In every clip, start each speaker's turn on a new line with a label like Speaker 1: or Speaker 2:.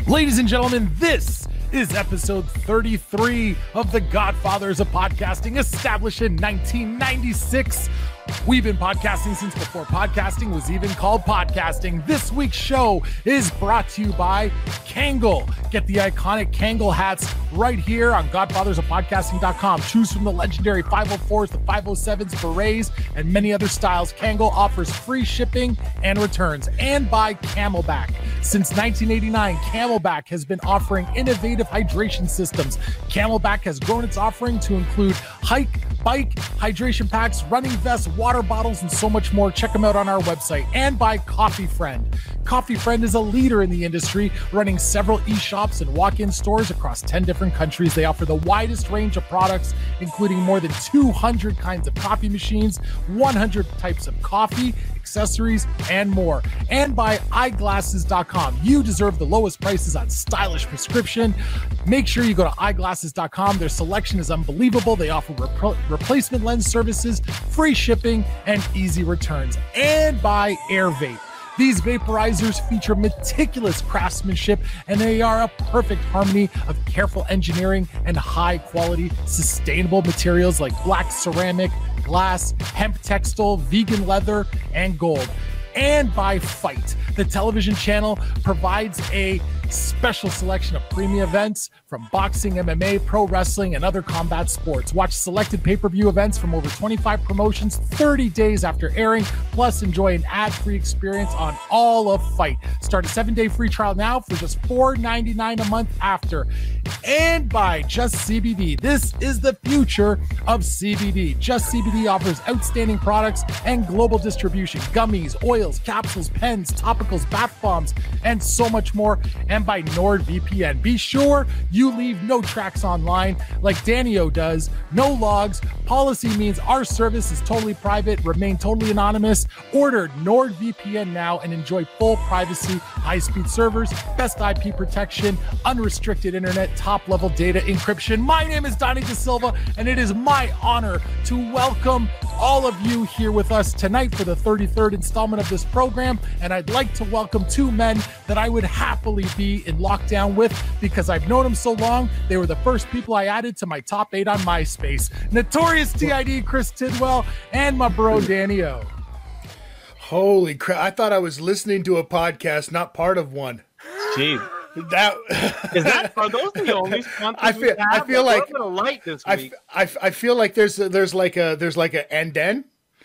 Speaker 1: Ladies and gentlemen, this is episode 33 of The Godfathers of Podcasting, established in 1996. We've been podcasting since before podcasting was even called podcasting. This week's show is brought to you by Kangol. Get the iconic Kangol hats right here on godfathersofpodcasting.com. Choose from the legendary 504s, the 507s, berets, and many other styles. Kangol offers free shipping and returns. And by Camelback. Since 1989, Camelback has been offering innovative hydration systems. Camelback has grown its offering to include hike, bike, hydration packs, running vests, water bottles, and so much more. Check them out on our website. And by Coffee Friend. Coffee Friend is a leader in the industry, running several e-shops and walk-in stores across 10 different countries. They offer the widest range of products, including more than 200 kinds of coffee machines, 100 types of coffee, accessories, and more. And by eyeglasses.com. You deserve the lowest prices on stylish prescription. Make sure you go to eyeglasses.com. Their selection is unbelievable. They offer replacement lens services, free shipping, and easy returns. And by AirVape. These vaporizers feature meticulous craftsmanship, and they are a perfect harmony of careful engineering and high-quality, sustainable materials like black ceramic, glass, hemp textile, vegan leather, and gold. And by Fight. The television channel provides a special selection of premium events from boxing, MMA, pro wrestling, and other combat sports. Watch selected pay-per-view events from over 25 promotions 30 days after airing, plus enjoy an ad-free experience on all of Fight. Start a 7-day free trial now for just $4.99 a month after. And by Just CBD. This is the future of CBD. Just CBD offers outstanding products and global distribution. Gummies, oils, capsules, pens, topicals, bath bombs, and so much more. And by NordVPN. Be sure you leave no tracks online like Danio does. No logs. Policy means our service is totally private, remain totally anonymous. Order NordVPN now and enjoy full privacy, high-speed servers, best IP protection, unrestricted internet, top-level data encryption. My name is Donnie De Silva, and it is my honor to welcome all of you here with us tonight for the 33rd installment of this program. And I'd like to welcome two men that I would happily be in lockdown with because I've known them so long. They were the first people I added to my top 8 on MySpace. Notorious TID Chris Tidwell and my bro Danio.
Speaker 2: Holy crap. I thought I was listening to a podcast, not part of one.
Speaker 3: Jeez. Are those the only sponsors
Speaker 2: I feel like
Speaker 3: light this week?
Speaker 2: I feel like there's like a and then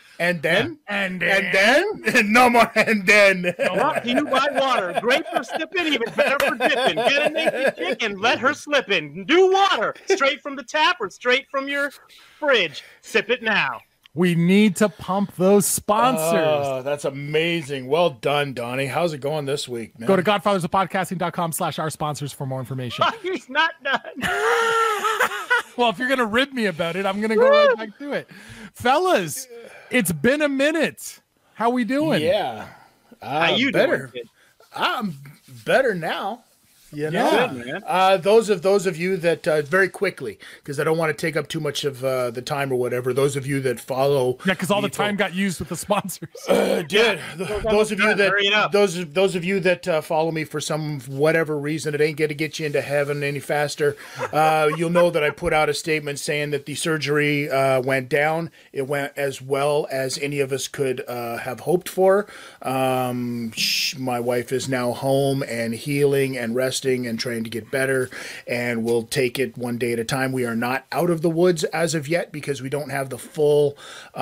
Speaker 2: no more and then.
Speaker 3: Brought to you by water. Great for sipping, even better for dipping. Get a naked chicken, let her slip in. Do water straight from the tap or straight from your fridge. Sip it now.
Speaker 1: We need to pump those sponsors.
Speaker 2: Oh, that's amazing. Well done, Donnie. How's it going this week, man?
Speaker 1: Go to godfathersofpodcasting.com/our sponsors for more information.
Speaker 3: He's not done.
Speaker 1: Well, if you're going to rib me about it, I'm going to go right back to it. Fellas, it's been a minute. How we doing?
Speaker 2: Yeah.
Speaker 3: How you
Speaker 2: better.
Speaker 3: doing?
Speaker 2: I'm better now. You know,
Speaker 1: Yeah.
Speaker 3: Good, man.
Speaker 2: those of you that very quickly, because I don't want to take up too much of the time or whatever. Those of you that follow,
Speaker 1: Yeah, because all the time got used with the sponsors.
Speaker 2: did those of you
Speaker 3: Hurry it up.
Speaker 2: that those of you that follow me for some whatever reason, it ain't going to get you into heaven any faster. You'll know that I put out a statement saying that the surgery went down. It went as well as any of us could have hoped for. My wife is now home and healing and resting and trying to get better, and we'll take it one day at a time. We are not out of the woods as of yet because we don't have the full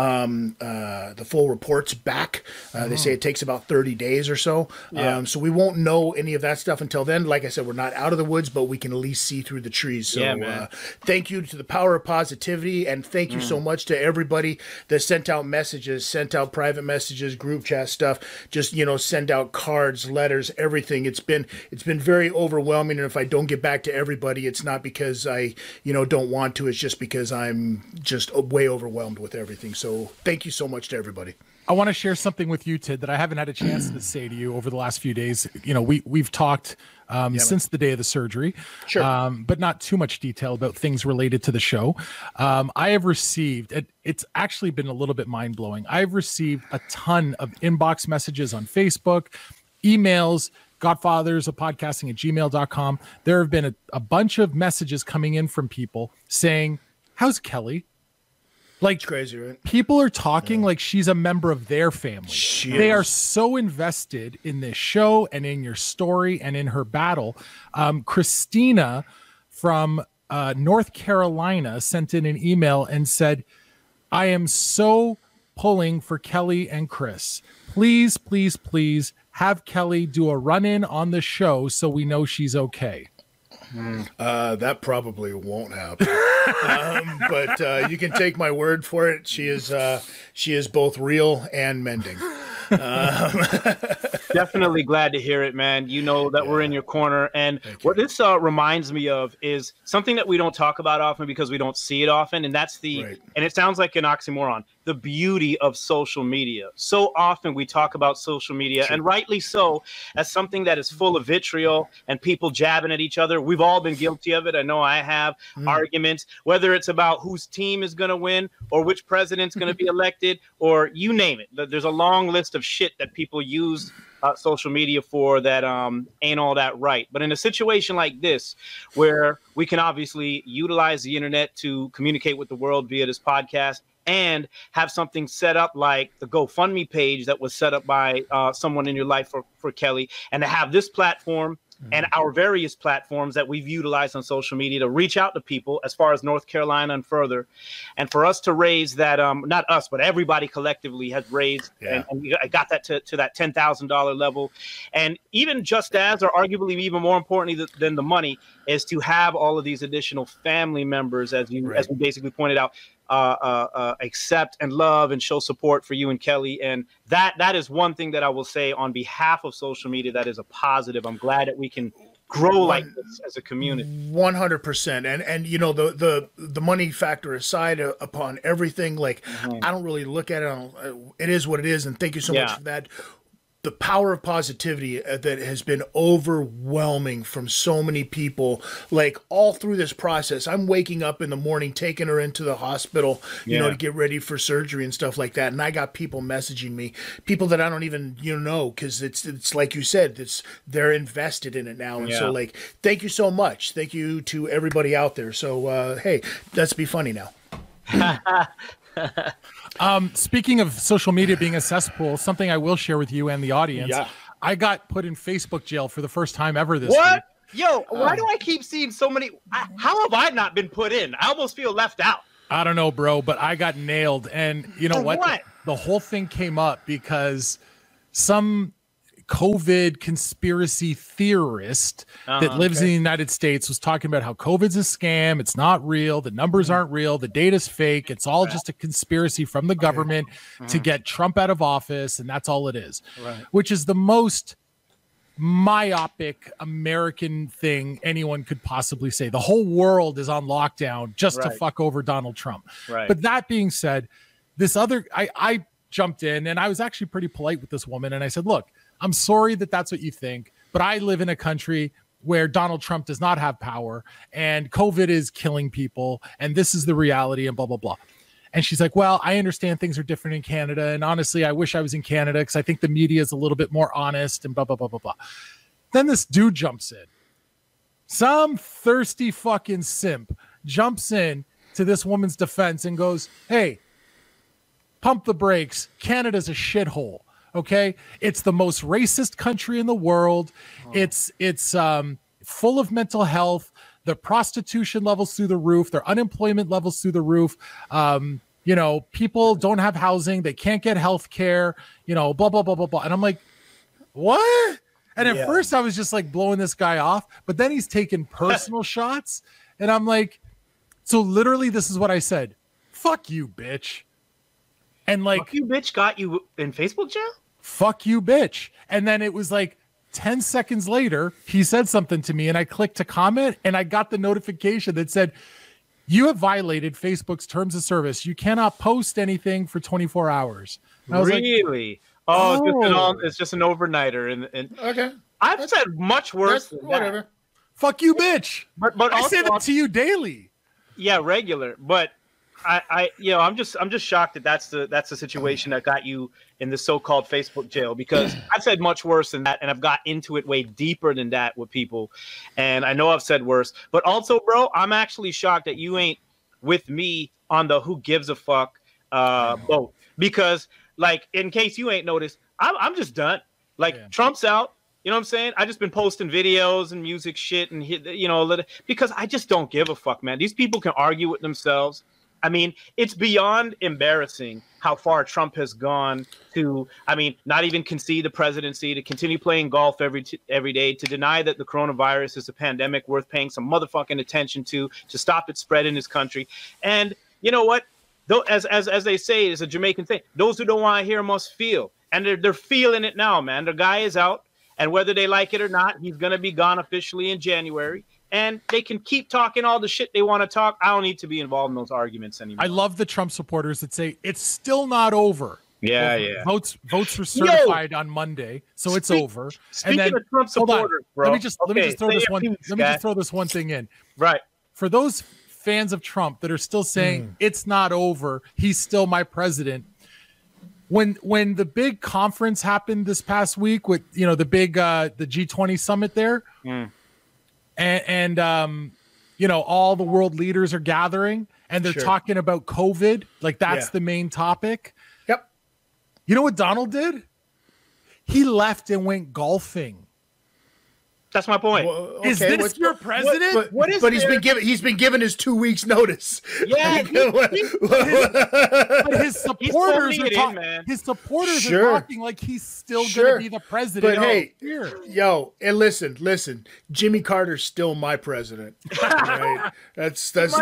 Speaker 2: reports back. They say it takes about 30 days or so.
Speaker 3: Yeah.
Speaker 2: So we won't know any of that stuff until then. Like I said, we're not out of the woods, but we can at least see through the trees. So
Speaker 3: Yeah, man.
Speaker 2: thank you to the power of positivity, and thank you so much to everybody that sent out messages, sent out private messages, group chat stuff, just, send out cards, letters, everything. It's been very overwhelming, and if I don't get back to everybody, it's not because I, don't want to. It's just because I'm just way overwhelmed with everything. So thank you so much to everybody.
Speaker 1: I want to share something with you, Tid, that I haven't had a chance to say to you over the last few days. We've talked since the day of the surgery,
Speaker 2: Sure.
Speaker 1: But not too much detail about things related to the show. I have received, it's actually been a little bit mind-blowing. I've received a ton of inbox messages on Facebook, emails, Godfathers of Podcasting at gmail.com. There have been a bunch of messages coming in from people saying, how's Kelly? Like,
Speaker 2: It's crazy, right?
Speaker 1: people are talking like she's a member of their family. They are so invested in this show and in your story and in her battle. Christina from North Carolina sent in an email and said, I am so pulling for Kelly and Chris. Please, please, please have Kelly do a run-in on the show so we know she's okay.
Speaker 2: That probably won't happen. But you can take my word for it. She is both real and mending.
Speaker 3: Definitely glad to hear it, man. You know that we're in your corner. And what this reminds me of is something that we don't talk about often because we don't see it often. And that's and it sounds like an oxymoron, the beauty of social media. So often we talk about social media, and rightly so, as something that is full of vitriol and people jabbing at each other. We've all been guilty of it. I know I have. Arguments, whether it's about whose team is going to win or which president's going to be elected or you name it. There's a long list of shit that people use social media for that ain't all that right. But in a situation like this, where we can obviously utilize the internet to communicate with the world via this podcast and have something set up like the GoFundMe page that was set up by someone in your life for Kelly, and to have this platform and our various platforms that we've utilized on social media to reach out to people as far as North Carolina and further, and for us to raise that, not us, but everybody collectively has raised, and I got that to that $10,000 level. And even just as, or arguably even more importantly than the money, is to have all of these additional family members, as we basically pointed out, accept and love and show support for you and Kelly. And that is one thing that I will say on behalf of social media that is a positive. I'm glad that we can grow like this as a community.
Speaker 2: 100%. And you know, the money factor aside, upon everything, like I don't really look at it. It is what it is. And thank you so much for that. The power of positivity that has been overwhelming from so many people, like all through this process. I'm waking up in the morning, taking her into the hospital, you know, to get ready for surgery and stuff like that. And I got people messaging me, people that I don't even, know, because it's like you said, they're invested in it now. And so, like, thank you so much. Thank you to everybody out there. So, hey, let's be funny now.
Speaker 1: Speaking of social media being a cesspool, something I will share with you and the audience. I got put in Facebook jail for the first time ever this week.
Speaker 3: Yo, why do I keep seeing so many? How have I not been put in? I almost feel left out.
Speaker 1: I don't know, bro, but I got nailed. And you know what? The whole thing came up because some COVID conspiracy theorist that lives in the United States was talking about how COVID's a scam. It's not real. The numbers aren't real. The data's fake. It's all just a conspiracy from the government to get Trump out of office. And that's all it is, which is the most myopic American thing anyone could possibly say. The whole world is on lockdown just to fuck over Donald Trump. But that being said, I jumped in and I was actually pretty polite with this woman. And I said, look, I'm sorry that that's what you think, but I live in a country where Donald Trump does not have power and COVID is killing people. And this is the reality and blah, blah, blah. And she's like, well, I understand things are different in Canada. And honestly, I wish I was in Canada because I think the media is a little bit more honest and blah, blah, blah, blah, blah. Then this dude jumps in. Some thirsty fucking simp jumps in to this woman's defense and goes, hey, pump the brakes. Canada's a shithole. Okay, it's the most racist country in the world. It's full of mental health. The prostitution levels through the roof. Their unemployment levels through the roof. People don't have housing. They can't get health care. Blah, blah, blah, blah, blah. And I'm like, what? And at first I was just like blowing this guy off, but then he's taking personal shots. And I'm like, so literally this is what I said. Fuck you, bitch. And like,
Speaker 3: fuck you, bitch, got you in Facebook jail?
Speaker 1: Fuck you, bitch. And then it was like 10 seconds later, he said something to me and I clicked to comment and I got the notification that said, you have violated Facebook's terms of service. You cannot post anything for 24 hours. And I was
Speaker 3: really? Like, it's just an overnighter. And
Speaker 2: okay.
Speaker 3: I've said much worse than
Speaker 2: whatever.
Speaker 1: That. Fuck you, bitch.
Speaker 3: But
Speaker 1: I say that to you daily.
Speaker 3: Yeah, regular. But I'm just shocked that that's the situation that got you in the so-called Facebook jail, because I've said much worse than that, and I've got into it way deeper than that with people, and I know I've said worse. But also, bro, I'm actually shocked that you ain't with me on the who gives a fuck vote, because, like, in case you ain't noticed, I'm just done. Like, Trump's out. You know what I'm saying? I just been posting videos and music shit and, you know, because I just don't give a fuck, man. These people can argue with themselves. I mean, it's beyond embarrassing how far Trump has gone to, I mean, not even concede the presidency, to continue playing golf every day, to deny that the coronavirus is a pandemic worth paying some motherfucking attention to stop its spread in this country. And you know what? Though, as they say, it's a Jamaican thing. Those who don't want to hear must feel. And they're feeling it now, man. The guy is out. And whether they like it or not, he's going to be gone officially in January. And they can keep talking all the shit they want to talk. I don't need to be involved in those arguments anymore.
Speaker 1: I love the Trump supporters that say it's still not over.
Speaker 3: Yeah, yeah.
Speaker 1: Votes are certified on Monday, so it's over.
Speaker 3: Speaking of Trump supporters, bro.
Speaker 1: Let me just throw this one thing in.
Speaker 3: Right.
Speaker 1: For those fans of Trump that are still saying it's not over, he's still my president. When the big conference happened this past week with, you know, the big the G20 summit there, and you know, all the world leaders are gathering and they're talking about COVID, like that's the main topic.
Speaker 2: Yep.
Speaker 1: You know what Donald did? He left and went golfing.
Speaker 3: That's my point.
Speaker 2: Well, okay,
Speaker 1: is this your president?
Speaker 2: But he's been given his 2 weeks notice.
Speaker 3: Yeah,
Speaker 1: but his supporters are talking like he's still going to be the president.
Speaker 2: But hey, and listen, Jimmy Carter's still my president. Right? That's like,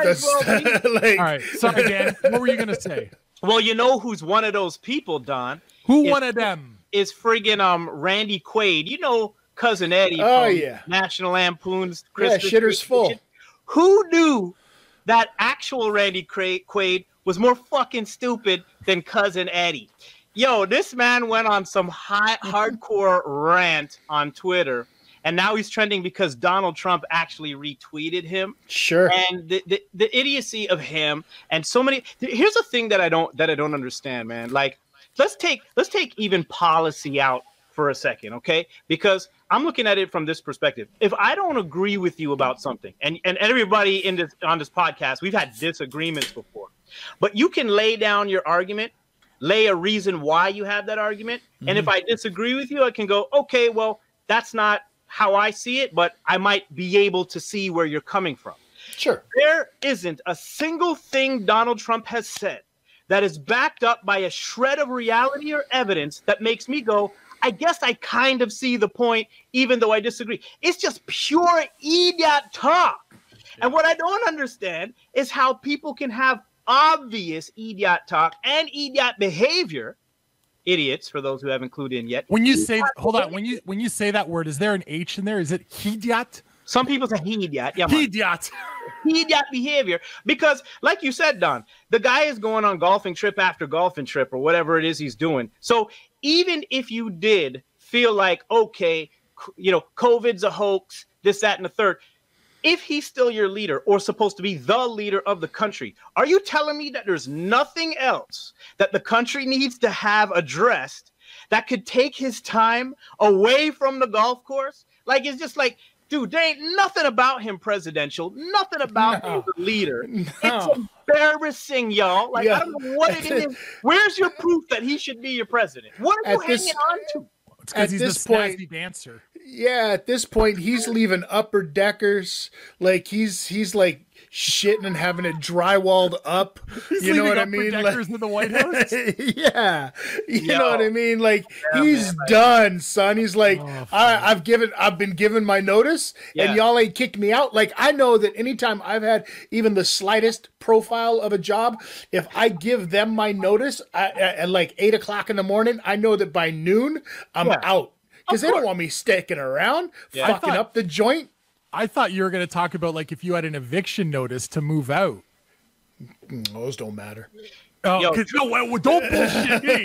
Speaker 1: all right. Sorry, Dan. What were you going to say?
Speaker 3: Well, you know who's one of those people, Don?
Speaker 1: One of them?
Speaker 3: Is friggin' Randy Quaid. You know, Cousin Eddie from National Lampoon's Christmas.
Speaker 2: Shitter's full.
Speaker 3: Who knew that actual Randy Quaid was more fucking stupid than Cousin Eddie? Yo, this man went on some hardcore rant on Twitter, and now he's trending because Donald Trump actually retweeted him.
Speaker 2: Sure.
Speaker 3: And the idiocy of him and so many. Here's a thing that I don't understand, man. Like, let's take even policy out for a second, okay? Because I'm looking at it from this perspective. If I don't agree with you about something, and everybody on this podcast, we've had disagreements before, but you can lay down your argument, lay a reason why you have that argument, and if I disagree with you, I can go, okay, well, that's not how I see it, but I might be able to see where you're coming from.
Speaker 2: Sure.
Speaker 3: There isn't a single thing Donald Trump has said that is backed up by a shred of reality or evidence that makes me go, I guess I kind of see the point, even though I disagree. It's just pure idiot talk. And what I don't understand is how people can have obvious idiot talk and idiot behavior. Idiots, for those who haven't clued in yet.
Speaker 1: When you say, hold on, when you say that word, is there an H in there? Is it idiot?
Speaker 3: Some people say idiot. Yeah,
Speaker 1: idiot.
Speaker 3: Idiot behavior. Because, like you said, Don, the guy is going on golfing trip after golfing trip or whatever it is he's doing. So even if you did feel like, okay, you know, COVID's a hoax, this, that, and the third, if he's still your leader or supposed to be the leader of the country, are you telling me that there's nothing else that the country needs to have addressed that could take his time away from the golf course? Like, it's just like, dude, there ain't nothing about him presidential, nothing about him as a leader. It's embarrassing, y'all. Like, I don't know what it is. Where's your proof that he should be your president? What are you hanging on to?
Speaker 1: It's because he's the snazzy dancer.
Speaker 2: Yeah, at this point, he's leaving upper deckers. Like, he's like shitting and having it drywalled up. You know what I mean?
Speaker 1: Deckers in the White House.
Speaker 2: Yeah, you know what I mean. Like, he's done, son. He's like, I've been given my notice, and y'all ain't kicked me out. Like, I know that anytime I've had even the slightest profile of a job, if I give them my notice at like 8 o'clock in the morning, I know that by noon I'm out. Because they don't want me sticking around, fucking up the joint.
Speaker 1: I thought you were going to talk about, like, if you had an eviction notice to move out.
Speaker 2: Those don't matter.
Speaker 1: No, don't bullshit me.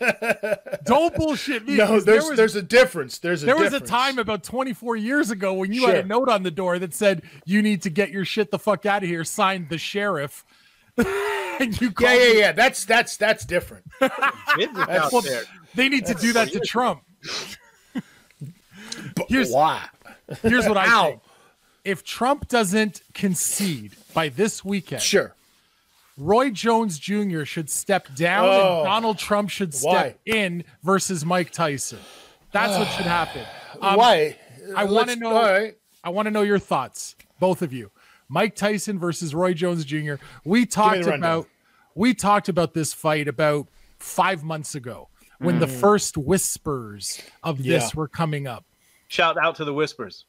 Speaker 1: Don't bullshit me.
Speaker 2: No, there's a difference. There was
Speaker 1: a time about 24 years ago when you had a note on the door that said, you need to get your shit the fuck out of here, signed the sheriff. And you
Speaker 2: yeah. That's different.
Speaker 3: Out there.
Speaker 1: They need to do that to Trump. Here's
Speaker 2: Why?
Speaker 1: Here's what I think. If Trump doesn't concede by this weekend,
Speaker 2: Sure,
Speaker 1: Roy Jones Jr. should step down and Donald Trump should step in versus Mike Tyson. That's what should happen.
Speaker 2: Why?
Speaker 1: I want to know.
Speaker 2: Right.
Speaker 1: I want to know your thoughts, both of you. Mike Tyson versus Roy Jones Jr. We talked about this fight about 5 months ago when the first whispers of this were coming up.
Speaker 3: Shout out to the whispers.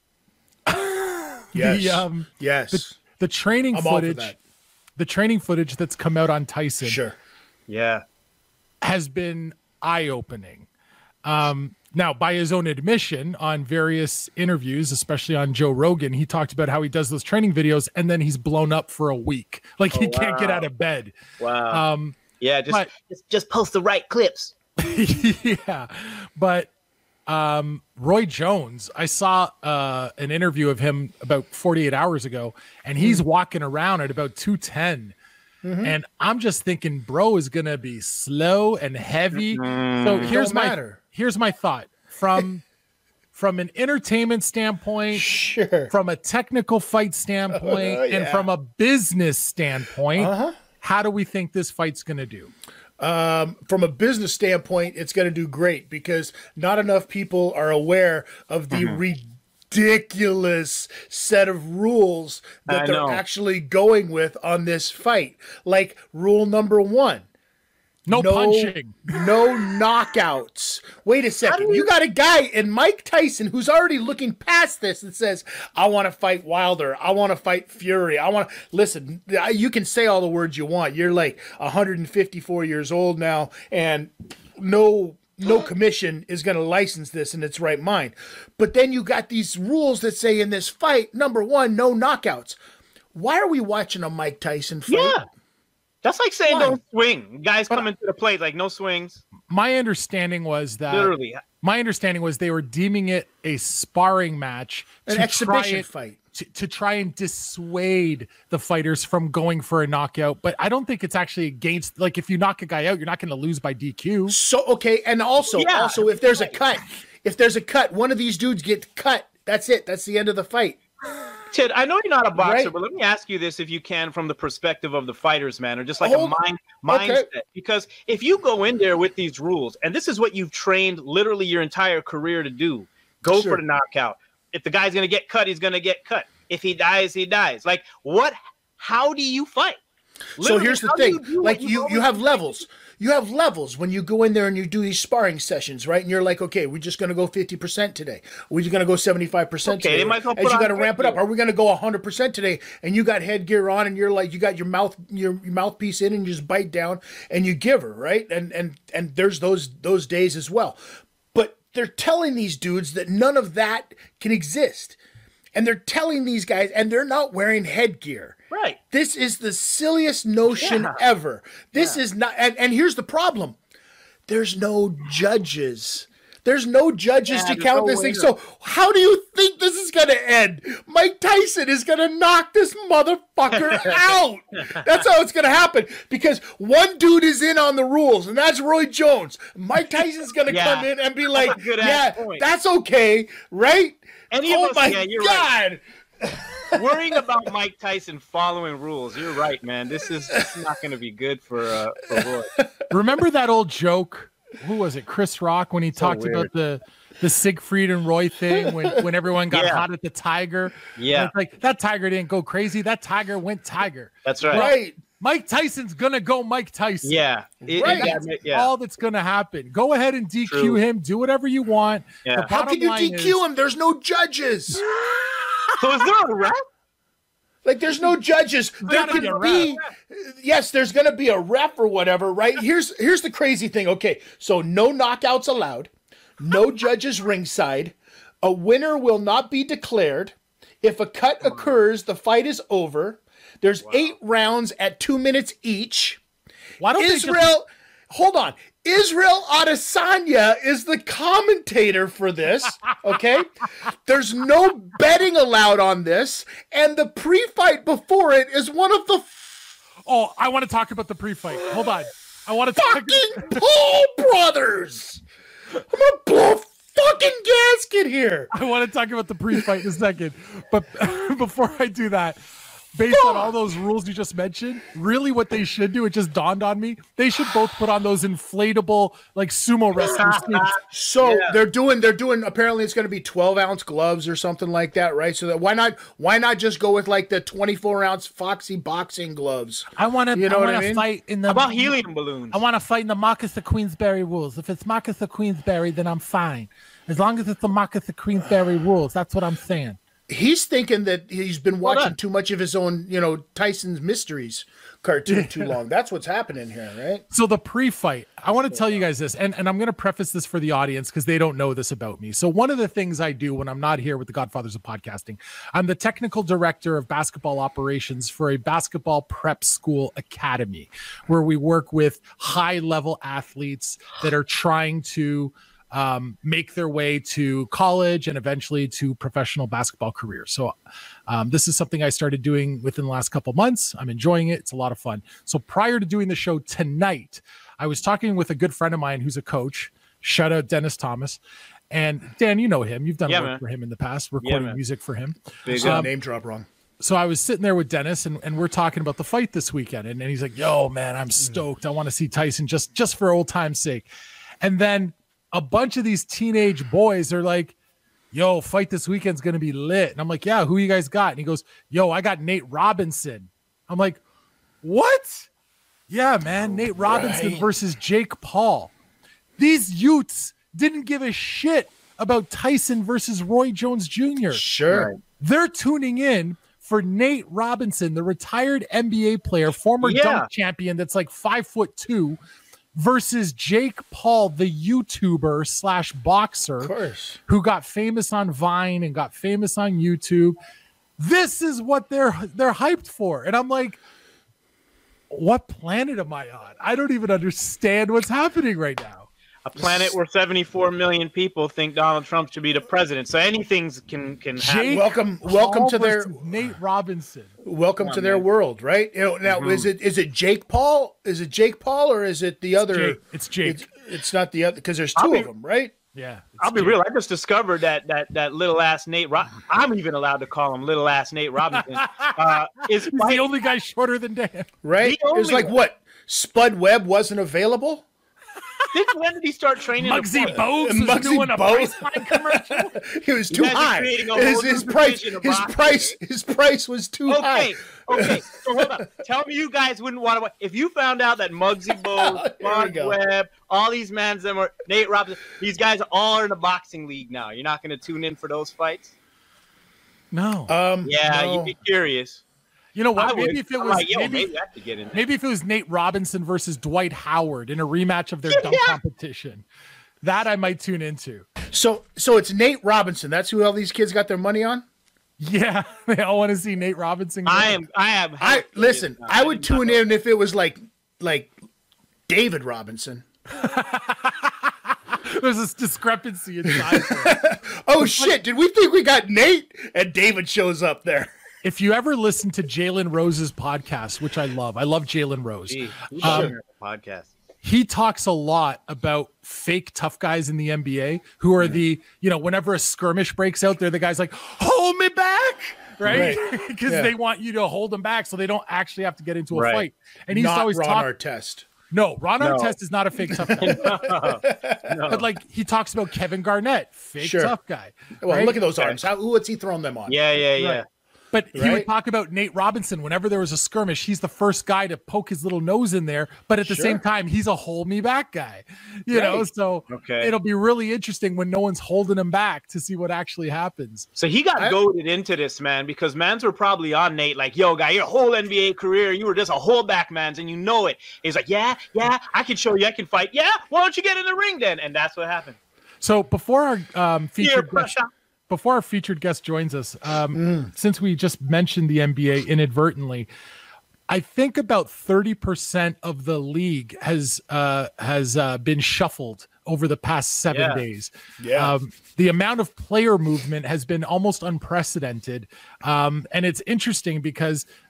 Speaker 2: Yes. Yes.
Speaker 1: The training footage. The training footage that's come out on Tyson.
Speaker 2: Sure.
Speaker 3: Yeah.
Speaker 1: Has been eye-opening. Now, by his own admission on various interviews, especially on Joe Rogan, he talked about how he does those training videos and then he's blown up for a week. Like he can't get out of bed.
Speaker 3: Wow. Just post the right clips.
Speaker 1: Yeah. But Roy Jones, I saw an interview of him about 48 hours ago, and he's walking around at about 210. And I'm just thinking, bro is going to be slow and heavy. So here's my thought from an entertainment standpoint, from a technical fight standpoint, and from a business standpoint. How do we think this fight's going to do?
Speaker 2: From a business standpoint, it's going to do great because not enough people are aware of the ridiculous set of rules that they're actually going with on this fight. Like rule number 1.
Speaker 1: No punching.
Speaker 2: No knockouts. Wait a second. You got a guy in Mike Tyson who's already looking past this and says, I want to fight Wilder. I want to fight Fury. Listen, you can say all the words you want. You're like 154 years old now, and no commission is going to license this in its right mind. But then you got these rules that say in this fight, number 1, no knockouts. Why are we watching a Mike Tyson fight?
Speaker 3: Yeah. That's like saying don't swing. Guys coming to the plate like no swings.
Speaker 1: My understanding was that they were deeming it a sparring match,
Speaker 2: an exhibition fight,
Speaker 1: to try and dissuade the fighters from going for a knockout. But I don't think it's actually against. Like if you knock a guy out, you're not going to lose by DQ.
Speaker 2: So okay, and also if there's a cut, one of these dudes gets cut. That's it. That's the end of the fight.
Speaker 3: Ted, I know you're not a boxer, but let me ask you this, if you can, from the perspective of the fighter's man, or just like mindset. Because if you go in there with these rules, and this is what you've trained literally your entire career to do, go for the knockout. If the guy's going to get cut, he's going to get cut. If he dies, he dies. Like what? How do you fight?
Speaker 2: Literally, so here's the thing. Like you have levels. You have levels when you go in there and you do these sparring sessions, right? And you're like, okay, we're just going to go 50% today. We're just going to go 75% today.
Speaker 3: They might go
Speaker 2: and you got to ramp it up. Are we going to go 100% today? And you got headgear on and you're like, you got your mouthpiece in and you just bite down and you give her, right? And there's those days as well. But they're telling these dudes that none of that can exist. And they're telling these guys, and they're not wearing headgear.
Speaker 3: Right.
Speaker 2: This is the silliest notion ever. This is not, and here's the problem. There's no judges. There's no judges to count this thing. So how do you think this is going to end? Mike Tyson is going to knock this motherfucker out. That's how it's going to happen because one dude is in on the rules, and that's Roy Jones. Mike Tyson's going to come in and be like, that's okay, right?
Speaker 3: You're right. Worrying about Mike Tyson following rules. You're right, man. This is not going to be good for Roy.
Speaker 1: Remember that old joke? Who was it? Chris Rock when he talked about the Siegfried and Roy thing when everyone got hot at the tiger.
Speaker 3: Yeah,
Speaker 1: it's like that tiger didn't go crazy. That tiger went tiger.
Speaker 3: That's right.
Speaker 2: Right.
Speaker 1: Mike Tyson's gonna go Mike Tyson.
Speaker 3: Yeah,
Speaker 1: that's all that's gonna happen. Go ahead and DQ him. Do whatever you want.
Speaker 3: Yeah.
Speaker 2: How can you DQ him? There's no judges.
Speaker 3: So is there a ref?
Speaker 2: Like there's no judges. There could be, yes, there's going to be a ref or whatever, right? Here's the crazy thing. Okay, so no knockouts allowed, no judges ringside, a winner will not be declared. If a cut occurs, the fight is over. There's 8 rounds at 2 minutes each.
Speaker 1: Why don't
Speaker 2: hold on. Israel Adesanya is the commentator for this, okay? There's no betting allowed on this, and the pre-fight before it is one of the
Speaker 1: Oh, I want to talk about the pre-fight. Hold on. I want to talk.
Speaker 2: Fucking Paul brothers. I'm gonna blow a fucking gasket here.
Speaker 1: I want to talk about the pre-fight in a second, but before I do that, based on all those rules you just mentioned, really what they should do, it just dawned on me, they should both put on those inflatable like sumo wrestler suits.
Speaker 2: So they're doing apparently it's going to be 12-ounce gloves or something like that, right? So that why not just go with like the 24-ounce Foxy boxing gloves?
Speaker 1: I want to fight in the
Speaker 3: How about helium balloons?
Speaker 1: I want to fight in the Marcus of Queensberry rules. If it's Marcus of Queensberry, then I'm fine. As long as it's the Marcus of Queensberry rules, that's what I'm saying.
Speaker 2: He's thinking that he's been watching too much of his own, Tyson's Mysteries cartoon too long. That's what's happening here, right?
Speaker 1: So the pre-fight, I want to tell you guys this, and I'm going to preface this for the audience because they don't know this about me. So one of the things I do when I'm not here with the Godfathers of Podcasting, I'm the technical director of basketball operations for a basketball prep school academy, where we work with high-level athletes that are trying to make their way to college and eventually to professional basketball careers. So this is something I started doing within the last couple months. I'm enjoying it. It's a lot of fun. So prior to doing the show tonight, I was talking with a good friend of mine who's a coach. Shout out Dennis Thomas. And Dan, you know him. You've done work for him in the past, recording music for him.
Speaker 2: Name drop wrong.
Speaker 1: So I was sitting there with Dennis and we're talking about the fight this weekend. And he's like, yo, man, I'm stoked. I want to see Tyson just for old time's sake. And then a bunch of these teenage boys are like, yo, fight this weekend's going to be lit. And I'm like, yeah, who you guys got? And he goes, yo, I got Nate Robinson. I'm like, what? Yeah, man, Nate Robinson versus Jake Paul. These youths didn't give a shit about Tyson versus Roy Jones Jr.
Speaker 2: Sure.
Speaker 1: Right. They're tuning in for Nate Robinson, the retired NBA player, former dunk champion that's like 5'2", versus Jake Paul, the YouTuber / boxer, who got famous on Vine and got famous on YouTube. This is what they're hyped for. And I'm like, what planet am I on? I don't even understand what's happening right now.
Speaker 3: A planet where 74 million people think Donald Trump should be the president. So anything can happen.
Speaker 2: Welcome to their
Speaker 1: Nate Robinson.
Speaker 2: Welcome to their world, right? Now is it Jake Paul? Is it Jake Paul or is it the other?
Speaker 1: It's Jake.
Speaker 2: It's not the other because there's two of them, right?
Speaker 1: Yeah.
Speaker 3: I'll be real. I just discovered that little ass Nate. I'm even allowed to call him little ass Nate Robinson.
Speaker 1: Is the only guy shorter than Dan,
Speaker 2: right? It was like what? Spud Webb wasn't available.
Speaker 3: When did he start training?
Speaker 1: Muggsy Bogues was doing a Priceline commercial.
Speaker 2: He was too high. His price was too high.
Speaker 3: Okay. So hold on. Tell me you guys wouldn't want to. If you found out that Muggsy Bogues, Spud Webb, all these mans, Nate Robinson, these guys all are in a boxing league now. You're not going to tune in for those fights?
Speaker 1: No.
Speaker 3: You'd be curious.
Speaker 1: You know what? Maybe if it was Nate Robinson versus Dwight Howard in a rematch of their dunk competition, that I might tune into.
Speaker 2: So it's Nate Robinson. That's who all these kids got their money on.
Speaker 1: Yeah, they all want to see Nate Robinson.
Speaker 2: I would tune in if it was like David Robinson.
Speaker 1: There's this discrepancy inside.
Speaker 2: Oh shit! Did we think we got Nate? And David shows up there.
Speaker 1: If you ever listen to Jalen Rose's podcast, which I love Jalen Rose.
Speaker 3: Podcast.
Speaker 1: He talks a lot about fake tough guys in the NBA who are whenever a skirmish breaks out, they're the guys like, hold me back, right? Because they want you to hold them back so they don't actually have to get into a fight. And he's always
Speaker 2: Ron Artest.
Speaker 1: No, Ron Artest is not a fake tough guy. No. But like he talks about Kevin Garnett, fake tough guy.
Speaker 2: Well, look at those arms. What's he throwing them on?
Speaker 3: Yeah.
Speaker 1: Right. But he would talk about Nate Robinson. Whenever there was a skirmish, he's the first guy to poke his little nose in there. But at the same time, he's a hold me back guy. You know, so it'll be really interesting when no one's holding him back to see what actually happens.
Speaker 3: So he got goaded into this, man, because mans were probably on Nate like, yo, guy, your whole NBA career, you were just a holdback, mans, and you know it. He's like, yeah, I can show you, I can fight. Yeah, why don't you get in the ring then? And that's what happened.
Speaker 1: So before our featured guest joins us, since we just mentioned the NBA inadvertently, I think about 30% of the league has been shuffled over the past 7 days. Yeah. The amount of player movement has been almost unprecedented. And it's interesting because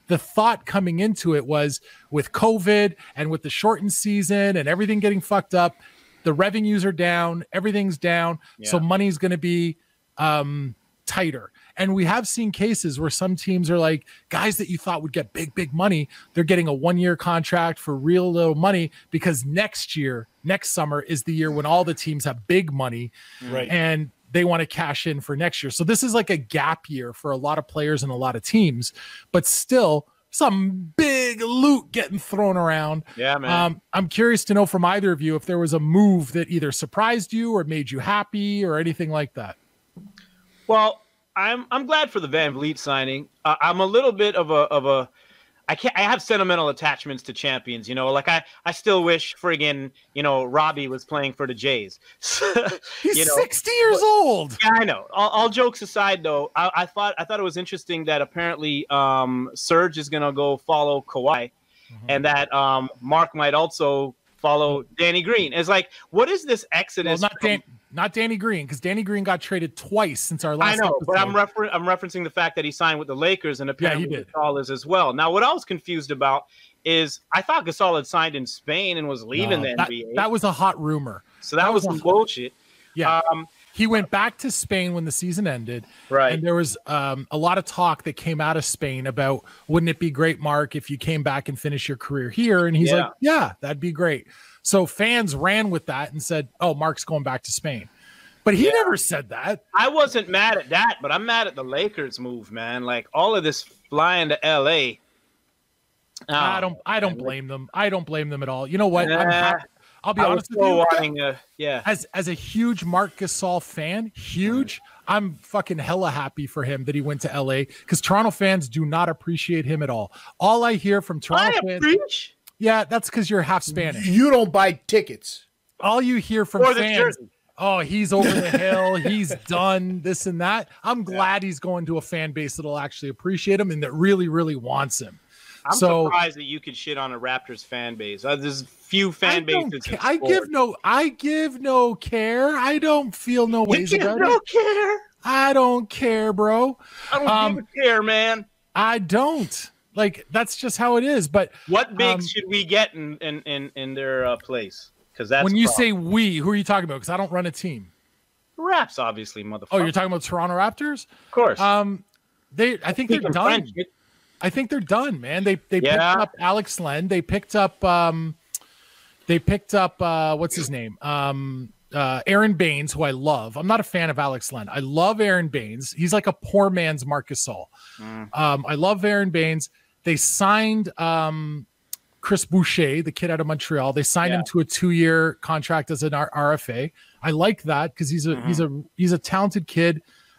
Speaker 1: the thought coming into it was with COVID and with the shortened season and everything getting fucked up, the revenues are down, everything's down. Yeah. So money's going to be tighter. And we have seen cases where some teams are like, guys that you thought would get big money, they're getting a 1-year contract for real little money because next summer is the year when all the teams have big money. Right. And they want to cash in for next year. So this is like a gap year for a lot of players and a lot of teams, but still some big loot getting thrown around.
Speaker 3: Yeah, man.
Speaker 1: I'm curious to know from either of you if there was a move that either surprised you or made you happy or anything like that.
Speaker 3: Well, I'm glad for the Van Vliet signing. I'm a little bit of a I have sentimental attachments to champions, you know, like I still wish friggin', you know, Robbie was playing for the Jays.
Speaker 1: He's 60 years old.
Speaker 3: Yeah, I know. All jokes aside though, I thought it was interesting that apparently Serge is gonna go follow Kawhi, and that Mark might also follow Danny Green. It's like, what is this exodus?
Speaker 1: Well, not Danny Green, because Danny Green got traded twice since our last episode.
Speaker 3: But I'm referencing the fact that he signed with the Lakers, and apparently Gasol is as well. Now, what I was confused about is I thought Gasol had signed in Spain and was leaving the NBA.
Speaker 1: That was a hot rumor.
Speaker 3: So that was some bullshit.
Speaker 1: Yeah. He went back to Spain when the season ended.
Speaker 3: Right.
Speaker 1: And there was a lot of talk that came out of Spain about, wouldn't it be great, Mark, if you came back and finished your career here? And he's like, yeah, that'd be great. So fans ran with that and said, oh, Mark's going back to Spain. But he never said that.
Speaker 3: I wasn't mad at that, but I'm mad at the Lakers move, man. Like all of this flying to LA.
Speaker 1: I don't blame them. I don't blame them at all. You know what? I'll be honest with you. As a huge Marc Gasol fan, I'm fucking hella happy for him that he went to LA, because Toronto fans do not appreciate him at all. All I hear from Toronto fans. Yeah, that's because you're half Spanish.
Speaker 2: You don't buy tickets.
Speaker 1: All you hear from fans, oh, he's over the hill, he's done this and that. I'm glad he's going to a fan base that'll actually appreciate him and that really, really wants him.
Speaker 3: I'm surprised that you could shit on a Raptors fan base. There's few fan bases.
Speaker 1: I give no care. I don't feel no ways about it.
Speaker 3: Care.
Speaker 1: I don't care, bro.
Speaker 3: I don't give a care, man.
Speaker 1: I don't. Like, that's just how it is. But
Speaker 3: what bigs should we get in their place? Because that's
Speaker 1: when you say we, who are you talking about? Because I don't run a team.
Speaker 3: Raps, obviously, motherfucker.
Speaker 1: Oh, you're talking about Toronto Raptors?
Speaker 3: Of course.
Speaker 1: I think they're done. I think they're done, man. They picked up Alex Len. They picked up what's his name? Aaron Baines, who I love. I'm not a fan of Alex Len. I love Aaron Baines. He's like a poor man's Marc Gasol. I love Aaron Baines. They signed Chris Boucher, the kid out of Montreal. They signed him to a 2-year contract as an RFA. I like that because he's a talented kid.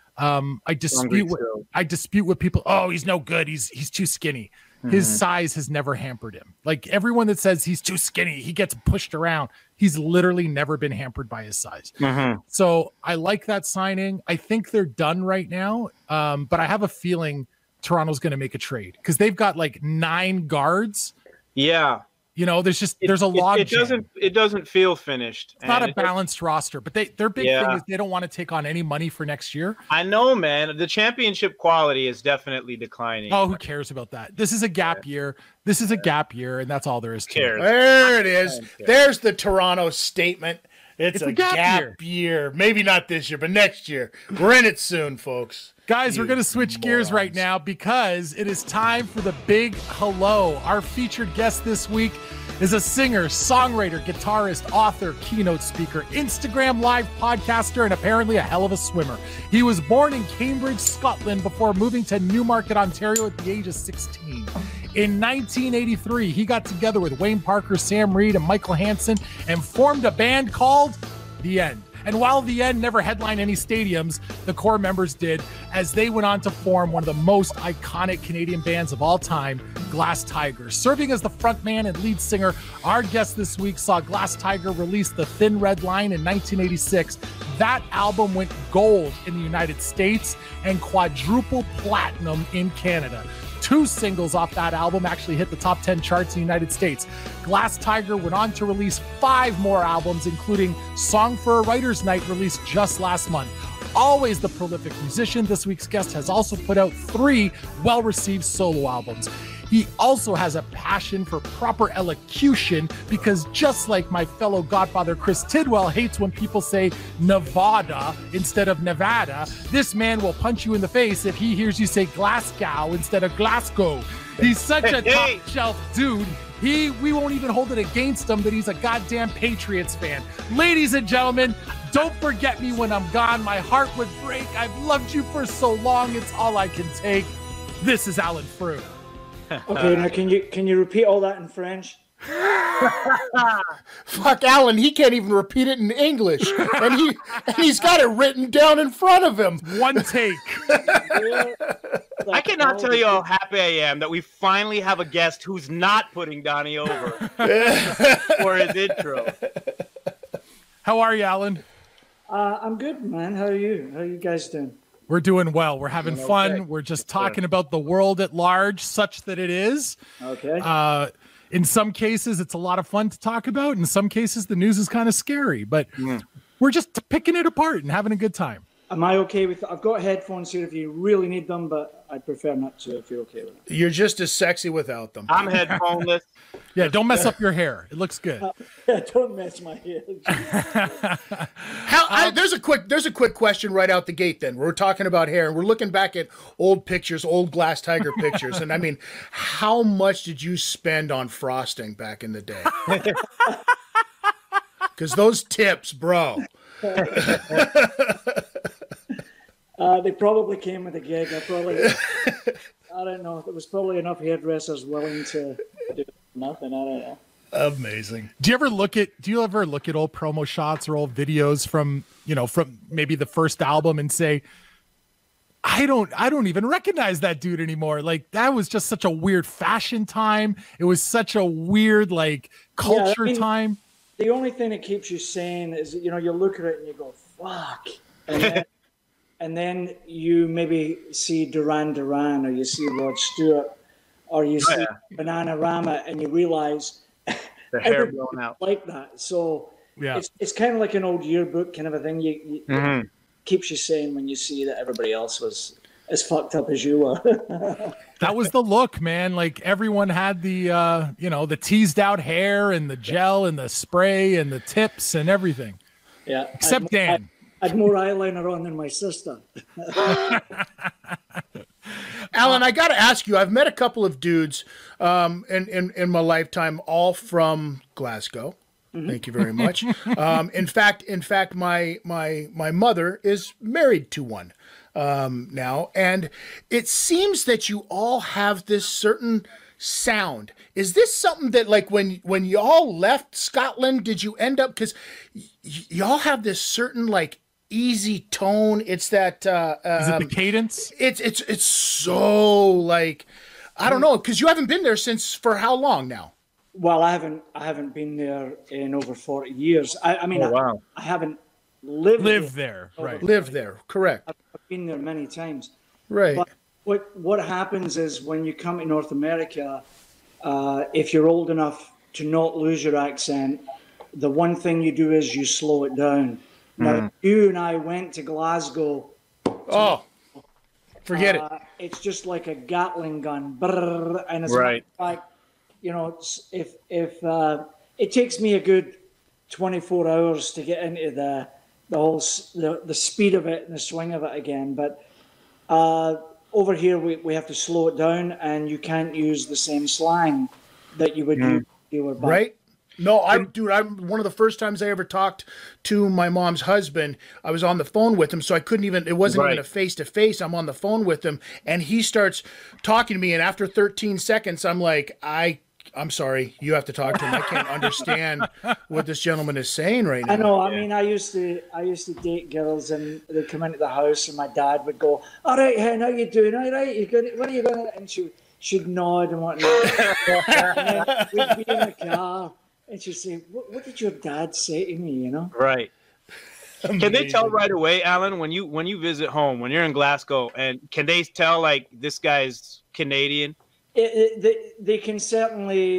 Speaker 1: I dispute what people. Oh, he's no good. He's too skinny. His size has never hampered him. Like everyone that says he's too skinny, he gets pushed around. He's literally never been hampered by his size. So I like that signing. I think they're done right now. But I have a feeling Toronto's going to make a trade because they've got like 9 guards.
Speaker 3: Yeah.
Speaker 1: You know, there's a log.
Speaker 3: It doesn't feel finished.
Speaker 1: It's not a balanced roster, but their big thing is they don't want to take on any money for next year.
Speaker 3: I know, man. The championship quality is definitely declining.
Speaker 1: Oh, who cares about that? This is a gap year. This is a gap year, and that's all there is to it.
Speaker 2: There it is. There's the Toronto statement. It's a gap year. Maybe not this year, but next year. We're in it soon, folks.
Speaker 1: Guys, we're going to switch gears right now because it is time for the big hello. Our featured guest this week is a singer, songwriter, guitarist, author, keynote speaker, Instagram live podcaster, and apparently a hell of a swimmer. He was born in Cambridge, Scotland, before moving to Newmarket, Ontario at the age of 16. In 1983, he got together with Wayne Parker, Sam Reed, and Michael Hansen and formed a band called The End. And while The End never headlined any stadiums, the core members did, as they went on to form one of the most iconic Canadian bands of all time, Glass Tiger. Serving as the frontman and lead singer, our guest this week saw Glass Tiger release The Thin Red Line in 1986. That album went gold in the United States and quadruple platinum in Canada. 2 singles off that album actually hit the top 10 charts in the United States. Glass Tiger went on to release 5 more albums, including Song for a Writer's Night, released just last month. Always the prolific musician, this week's guest has also put out 3 well-received solo albums. he also has a passion for proper elocution, because just like my fellow Godfather Chris Tidwell hates when people say Nevada instead of Nevada, this man will punch you in the face if he hears you say Glasgow instead of Glasgow. He's such a top shelf dude. We won't even hold it against him that he's a goddamn Patriots fan. Ladies and gentlemen, don't forget me when I'm gone. My heart would break. I've loved you for so long. It's all I can take. This is Alan Frew.
Speaker 4: Okay, now can you repeat all that in French?
Speaker 2: Fuck Alan, he can't even repeat it in English, and he's got it written down in front of him.
Speaker 1: One take.
Speaker 3: I cannot tell you how happy I am that we finally have a guest who's not putting Donnie over for his intro.
Speaker 1: How are you, Alan?
Speaker 4: I'm good, man. How are you? How are you guys doing?
Speaker 1: We're doing well. We're having fun. We're just talking about the world at large, such that it is.
Speaker 4: Okay.
Speaker 1: In some cases, it's a lot of fun to talk about. In some cases, the news is kind of scary, but we're just picking it apart and having a good time.
Speaker 4: Am I okay with? I've got headphones here if you really need them, but I prefer not to if you're okay with it.
Speaker 2: You're just as sexy without them.
Speaker 3: I'm headphoneless.
Speaker 1: Yeah, don't mess up your hair. It looks good.
Speaker 4: Don't mess my hair.
Speaker 2: There's a quick question right out the gate. Then we're talking about hair, and we're looking back at old pictures, old Glass Tiger pictures, and I mean, how much did you spend on frosting back in the day? Because those tips, bro.
Speaker 4: They probably came with a gig. I don't know. There was probably enough hairdressers willing to do nothing. I don't know.
Speaker 2: Amazing.
Speaker 1: Do you ever look at old promo shots or old videos from maybe the first album and say, I don't even recognize that dude anymore. Like, that was just such a weird fashion time. It was such a weird culture time.
Speaker 4: The only thing that keeps you sane is, you look at it and you go, fuck. And then you maybe see Duran Duran, or you see Rod Stewart, or you see Bananarama, and you realize
Speaker 3: the hair blown out
Speaker 4: like that. So
Speaker 1: yeah,
Speaker 4: it's kind of like an old yearbook kind of a thing. It keeps you sane when you see that everybody else was as fucked up as you were.
Speaker 1: That was the look, man. Like, everyone had the the teased out hair and the gel and the spray and the tips and everything.
Speaker 4: Yeah,
Speaker 1: except Dan.
Speaker 4: I had more eyeliner on than my sister.
Speaker 2: Alan, I got to ask you, I've met a couple of dudes in my lifetime, all from Glasgow. Mm-hmm. Thank you very much. In fact, my mother is married to one now, and it seems that you all have this certain sound. Is this something that, like, when y'all left Scotland, did you end up, because y'all have this certain easy tone? It's that
Speaker 1: is it the cadence?
Speaker 2: It's so like, I don't know, because you haven't been there since, for how long now?
Speaker 4: Well, I haven't been there in over 40 years. I mean, I haven't lived
Speaker 1: there. Right.
Speaker 2: Lived there, correct.
Speaker 4: I've been there many times.
Speaker 2: Right.
Speaker 4: But what happens is, when you come to North America, if you're old enough to not lose your accent, the one thing you do is you slow it down. Now, you and I went to Glasgow.
Speaker 2: Forget it.
Speaker 4: It's just like a Gatling gun. Brrr, and it's
Speaker 3: right.
Speaker 4: Like, if it takes me a good 24 hours to get into the whole the speed of it and the swing of it again, but over here we have to slow it down, and you can't use the same slang that you would do if you were back.
Speaker 2: Right. No, I'm one of the first times I ever talked to my mom's husband, I was on the phone with him, so I couldn't even, it wasn't even a face-to-face. I'm on the phone with him, and he starts talking to me, and after 13 seconds, I'm like, I'm sorry, you have to talk to him. I can't understand what this gentleman is saying right now.
Speaker 4: I know. I mean, I used to date girls, and they'd come into the house, and my dad would go, "All right, hen, how you doing? All right, you good? What are you going to?" And she'd nod and whatnot. And then we'd be in the car, and she'd say, "What did your dad say to me?"
Speaker 3: Right. Amazing. Can they tell right away, Alan, when you visit home, when you're in Glasgow, and can they tell, like, this guy's Canadian?
Speaker 4: They can certainly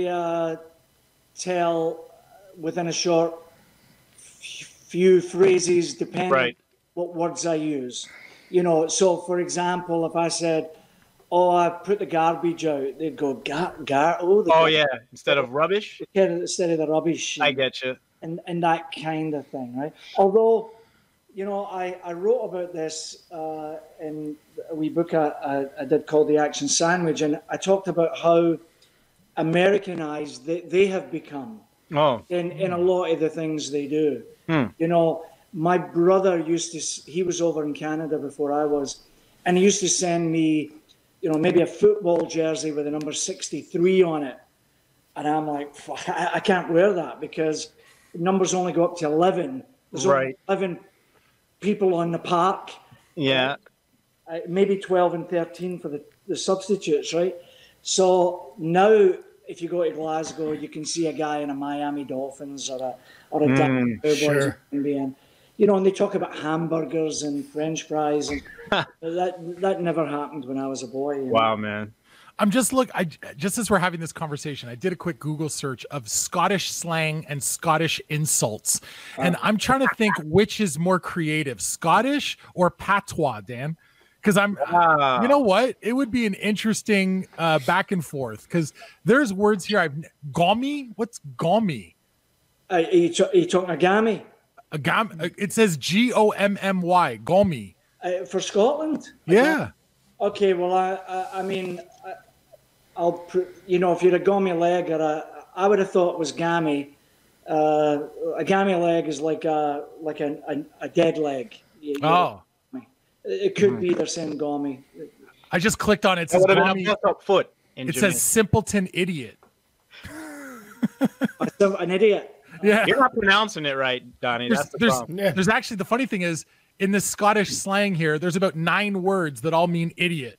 Speaker 4: tell within a short few phrases, depending what words I use. So, for example, if I said, oh, I put the garbage out. They'd go,
Speaker 3: yeah, instead of rubbish?
Speaker 4: Instead of the rubbish.
Speaker 3: I get you.
Speaker 4: And that kind of thing, right? Although, I wrote about this in a wee book I did called The Action Sandwich, and I talked about how Americanized they have become in a lot of the things they do. My brother he was over in Canada before I was, and he used to send me, maybe a football jersey with the number 63 on it. And I'm like, I can't wear that because numbers only go up to 11. There's only 11 people on the park.
Speaker 3: Yeah.
Speaker 4: Maybe 12 and 13 for the substitutes, right? So now, if you go to Glasgow, you can see a guy in a Miami Dolphins or a Dallas Cowboys NBA. And they talk about hamburgers and French fries, and that never happened when I was a boy.
Speaker 3: Wow, man.
Speaker 1: I'm just just as we're having this conversation, I did a quick Google search of Scottish slang and Scottish insults. And I'm trying to think which is more creative, Scottish or patois, Dan? Because you know what? It would be an interesting back and forth because there's words here. Gommy? What's gommy?
Speaker 4: Are you talking agami?
Speaker 1: It says Gommy. Gommy.
Speaker 4: For Scotland?
Speaker 1: Yeah.
Speaker 4: Okay, well, I mean, if you're a gommy leg, I would have thought it was gammy. A gammy leg is like a dead leg. It could be they're saying gommy.
Speaker 1: I just clicked on it. It says gommy.
Speaker 3: Foot.
Speaker 1: It says simpleton idiot.
Speaker 4: An idiot.
Speaker 1: Yeah,
Speaker 3: you're not pronouncing it right, Donnie. That's the problem.
Speaker 1: There's actually, the funny thing is, in the Scottish slang here, there's about 9 words that all mean idiot.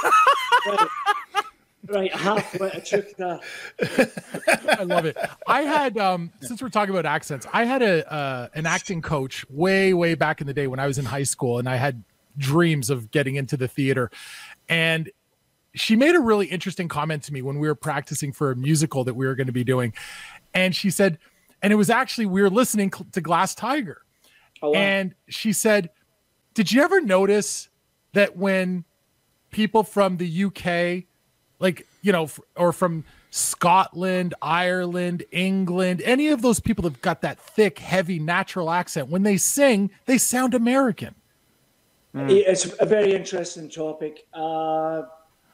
Speaker 4: Right, halfway I took that.
Speaker 1: I love it. I had, since we're talking about accents, I had an acting coach way back in the day when I was in high school, and I had dreams of getting into the theater. And she made a really interesting comment to me when we were practicing for a musical that we were going to be doing. And she said, and it was actually, we were listening to Glass Tiger.
Speaker 4: Oh, wow.
Speaker 1: And she said, did you ever notice that when people from the UK, or from Scotland, Ireland, England, any of those people that have got that thick, heavy, natural accent, when they sing, they sound American?
Speaker 4: It's a very interesting topic. The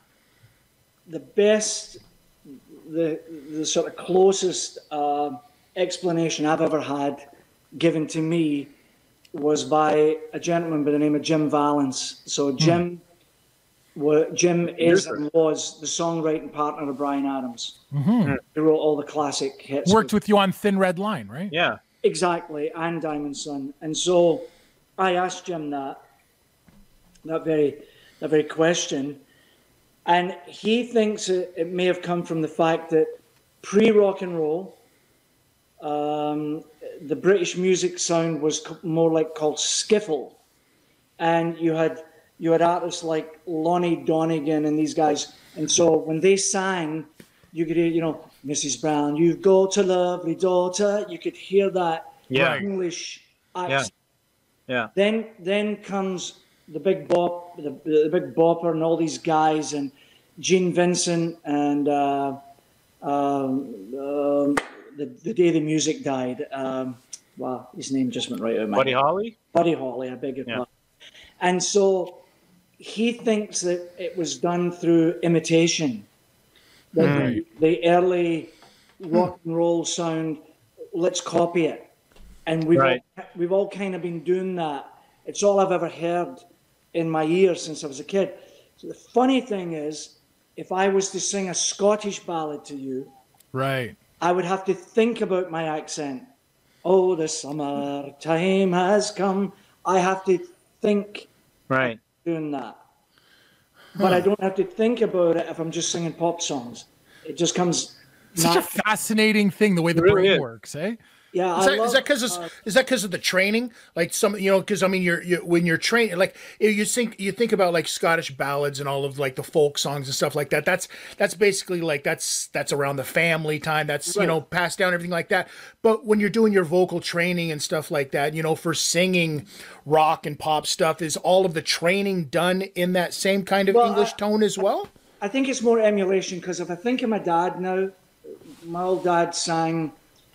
Speaker 4: sort of closest explanation I've ever had given to me was by a gentleman by the name of Jim Valance. So Jim is and was the songwriting partner of Bryan Adams.
Speaker 1: Mm-hmm.
Speaker 4: He wrote all the classic hits.
Speaker 1: Worked with you on Thin Red Line, right?
Speaker 3: Yeah.
Speaker 4: Exactly, and Diamond Sun. And so I asked Jim that very question, and he thinks it may have come from the fact that pre-rock and roll, the British music sound was more like called skiffle, and you had artists like Lonnie Donegan and these guys, and so when they sang, you could hear, Mrs. Brown, you've got a lovely daughter. You could hear that English accent.
Speaker 3: Yeah.
Speaker 4: Then comes the Big Bop, the Big Bopper, and all these guys, and Gene Vincent, and the day the music died. Wow, his name just went right out of my head.
Speaker 3: Buddy Holly?
Speaker 4: Buddy Holly, I beg your pardon. And so he thinks that it was done through imitation. That the early rock and roll sound, let's copy it. And we've all kind of been doing that. It's all I've ever heard in my ears since I was a kid. So the funny thing is, if I was to sing a Scottish ballad to you,
Speaker 1: right,
Speaker 4: I would have to think about my accent. Oh, the summer time has come. I have to think doing that. But I don't have to think about it if I'm just singing pop songs. It just comes.
Speaker 1: Such a fascinating thing, the way the brain works, eh?
Speaker 4: Yeah,
Speaker 2: is that because of the training? Like because I mean, when you're training, like you think about like Scottish ballads and all of like the folk songs and stuff like that. That's basically like that's around the family time. That's
Speaker 4: right.
Speaker 2: Passed down, everything like that. But when you're doing your vocal training and stuff like that, for singing rock and pop stuff, is all of the training done in that same kind of English tone as well?
Speaker 4: I think it's more emulation, because if I think of my dad now, my old dad sang.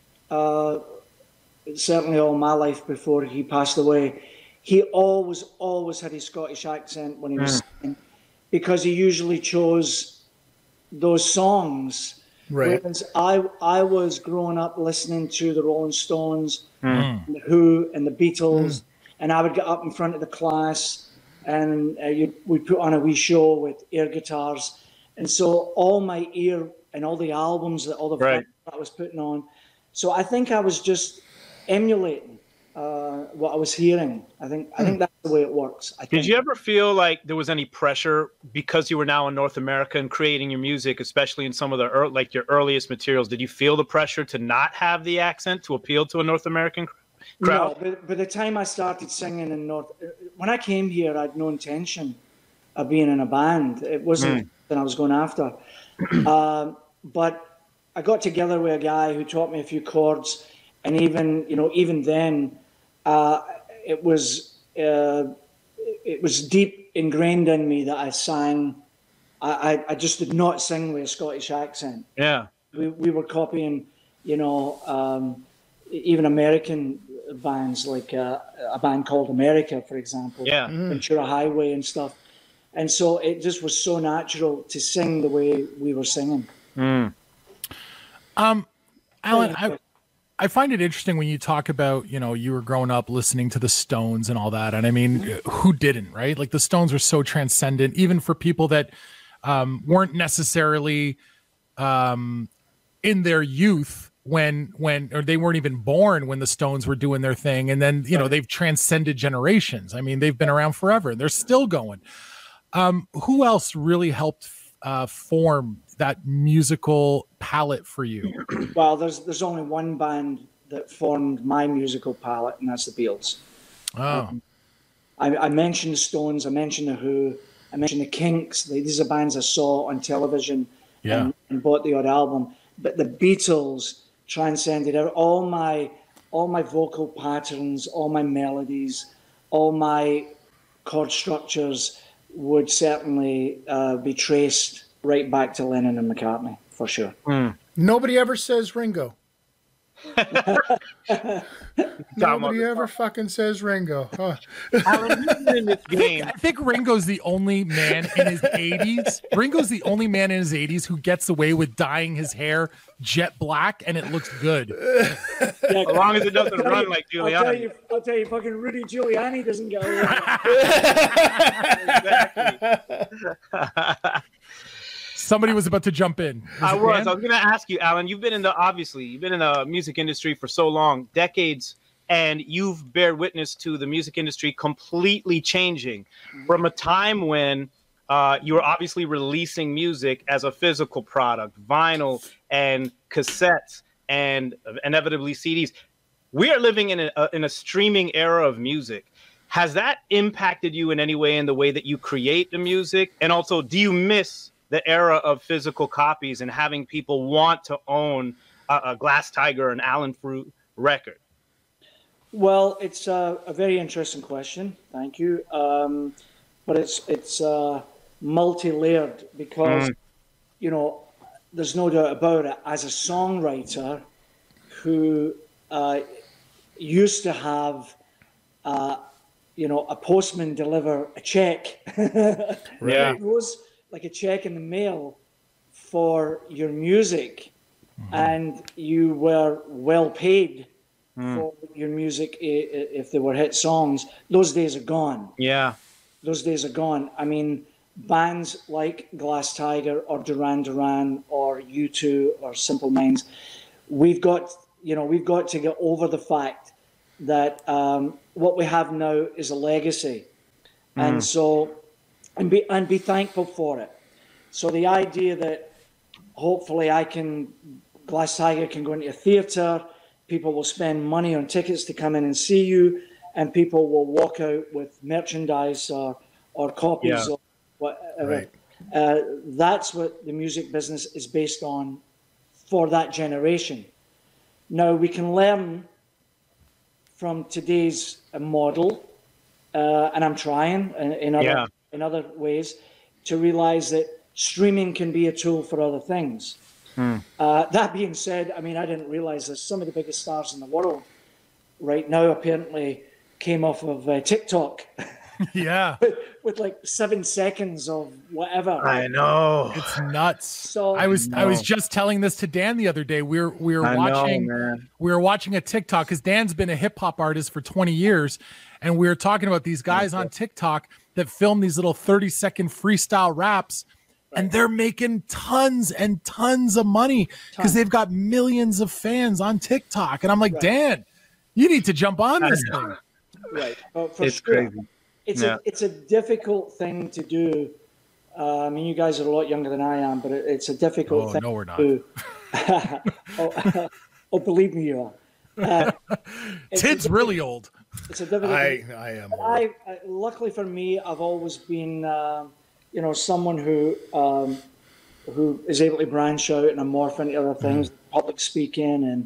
Speaker 4: Certainly all my life before he passed away, he always had his Scottish accent when he was singing, because he usually chose those songs.
Speaker 2: Right.
Speaker 4: Whereas I was growing up listening to the Rolling Stones, and the Who, and the Beatles, and I would get up in front of the class, and we'd put on a wee show with air guitars, and so all my ear and all the albums that that I was putting on. So I think I was just emulating what I was hearing. I think that's the way it works.
Speaker 3: Did you ever feel like there was any pressure because you were now in North America and creating your music, especially in some of the your earliest materials? Did you feel the pressure to not have the accent to appeal to a North American crowd?
Speaker 4: No, by the time I started singing when I came here, I had no intention of being in a band. It wasn't that I was going after. But I got together with a guy who taught me a few chords. And even then, it was deep ingrained in me that I sang. I just did not sing with a Scottish accent.
Speaker 3: Yeah,
Speaker 4: we were copying, even American bands, like a band called America, for example.
Speaker 3: Yeah,
Speaker 4: Ventura Highway and stuff. And so it just was so natural to sing the way we were singing.
Speaker 1: Alan, I find it interesting when you talk about, you were growing up listening to the Stones and all that. And I mean, who didn't, right? Like the Stones were so transcendent, even for people that weren't necessarily in their youth or they weren't even born when the Stones were doing their thing. And then, they've transcended generations. I mean, they've been around forever and they're still going. Who else really helped form that musical palette for you?
Speaker 4: Well, there's only one band that formed my musical palette, and that's the Beatles.
Speaker 1: Oh.
Speaker 4: I mentioned the Stones, I mentioned the Who, I mentioned the Kinks. These are bands I saw on television and bought the odd album. But the Beatles transcended all my vocal patterns, all my melodies, all my chord structures would certainly be traced right back to Lennon and McCartney, for sure.
Speaker 2: Nobody ever says Ringo. Nobody ever fucking says Ringo. Huh.
Speaker 3: Alan, you've been in this game.
Speaker 1: I think Ringo's the only man in his 80s. Ringo's the only man in his 80s who gets away with dyeing his hair jet black, and it looks good.
Speaker 3: As long as it doesn't run like Giuliani.
Speaker 4: I'll tell you, fucking Rudy Giuliani doesn't get away with
Speaker 3: Exactly.
Speaker 1: Somebody was about to jump in.
Speaker 3: I was going to ask you, Alan, you've been in the music industry for so long, decades, and you've bared witness to the music industry completely changing from a time when you were obviously releasing music as a physical product, vinyl and cassettes and inevitably CDs. We are living in a streaming era of music. Has that impacted you in any way in the way that you create the music? And also, do you miss the era of physical copies and having people want to own a Glass Tiger, an Alan Frew record?
Speaker 4: Well, it's a very interesting question. Thank you. But it's multi-layered because, there's no doubt about it. As a songwriter who used to have, a postman deliver a check.
Speaker 3: Yeah.
Speaker 4: It was like a check in the mail for your music, and you were well paid for your music if they were hit songs. Those days are gone.
Speaker 3: Yeah.
Speaker 4: Those days are gone. I mean, bands like Glass Tiger or Duran Duran or U2 or Simple Minds, we've got to get over the fact that what we have now is a legacy. And so and be thankful for it. So the idea that hopefully Glass Tiger can go into a theatre people will spend money on tickets to come in and see you, and people will walk out with merchandise or copies of whatever. Right. That's what the music business is based on for that generation. Now, we can learn from today's model, and I'm trying in other ways to realize that streaming can be a tool for other things. That being said, I mean, I didn't realize that some of the biggest stars in the world right now apparently came off of TikTok.
Speaker 1: Yeah.
Speaker 4: with like 7 seconds of whatever.
Speaker 3: I know.
Speaker 1: It's nuts.
Speaker 4: So
Speaker 1: I was just telling this to Dan the other day. We were watching a TikTok because Dan's been a hip hop artist for 20 years. And we were talking about these guys on TikTok that film these little 30-second freestyle raps. Right. And they're making tons and tons of money because they've got millions of fans on TikTok. And I'm like, Dan, you need to jump on this thing.
Speaker 4: Right.
Speaker 3: It's crazy.
Speaker 4: It's a difficult thing to do. I mean, you guys are a lot younger than I am, but it's a difficult thing.
Speaker 1: No, we're not.
Speaker 4: To do. Believe me, you are.
Speaker 1: Tid's really old.
Speaker 4: It's a difficult thing.
Speaker 2: I am.
Speaker 4: Luckily for me, I've always been, someone who is able to branch out and morph into other things, public speaking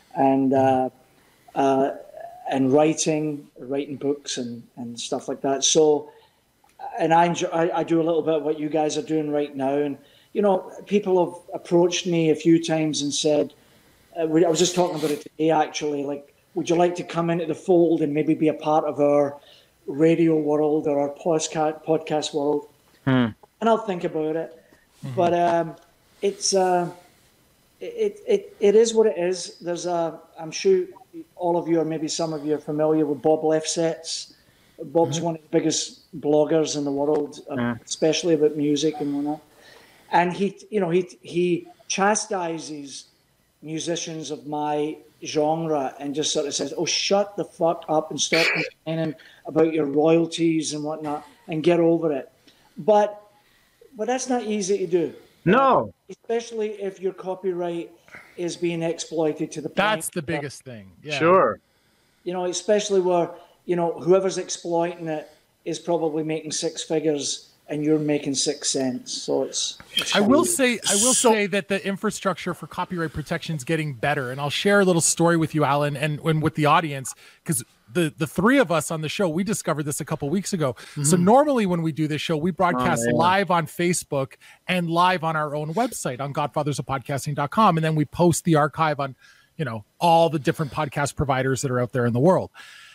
Speaker 4: and writing books and stuff like that. So, and I do a little bit of what you guys are doing right now. And, people have approached me a few times and said, I was just talking about it today, actually, like, would you like to come into the fold and maybe be a part of our radio world or our podcast world? And I'll think about it. But it is what it is. I'm sure all of you, or maybe some of you, are familiar with Bob Lefsetz. Bob's one of the biggest bloggers in the world, especially about music and whatnot. And he chastises musicians of my genre and just sort of says, "Oh, shut the fuck up and stop complaining about your royalties and whatnot and get over it." But that's not easy to do.
Speaker 3: No,
Speaker 4: especially if your copyright is being exploited to the point.
Speaker 1: That's the biggest thing. Yeah.
Speaker 3: Sure.
Speaker 4: Especially where, whoever's exploiting it is probably making 6 figures and you're making 6 cents. So it's
Speaker 1: I will say that the infrastructure for copyright protection is getting better. And I'll share a little story with you, Alan, and with the audience, because the three of us on the show, we discovered this a couple weeks ago. So normally when we do this show, we broadcast live on Facebook and live on our own website on godfathersofpodcasting.com. And then we post the archive on, all the different podcast providers that are out there in the world.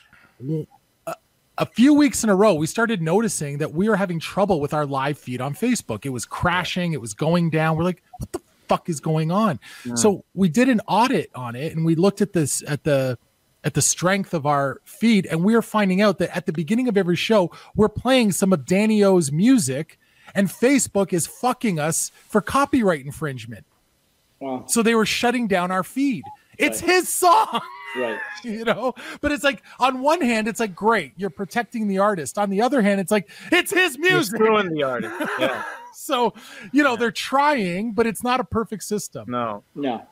Speaker 1: A few weeks in a row, we started noticing that we were having trouble with our live feed on Facebook. It was crashing. It was going down. We're like, what the fuck is going on? Yeah. So we did an audit on it, and we looked at this at the strength of our feed, and we are finding out that at the beginning of every show, we're playing some of Danny O's music, and Facebook is fucking us for copyright infringement.
Speaker 4: Wow.
Speaker 1: So they were shutting down our feed. It's his song.
Speaker 4: Right.
Speaker 1: But it's like, on one hand, it's like, great, you're protecting the artist. On the other hand, it's like, it's his music.
Speaker 3: You're screwing the artist. Yeah.
Speaker 1: So, they're trying, but it's not a perfect system.
Speaker 3: No.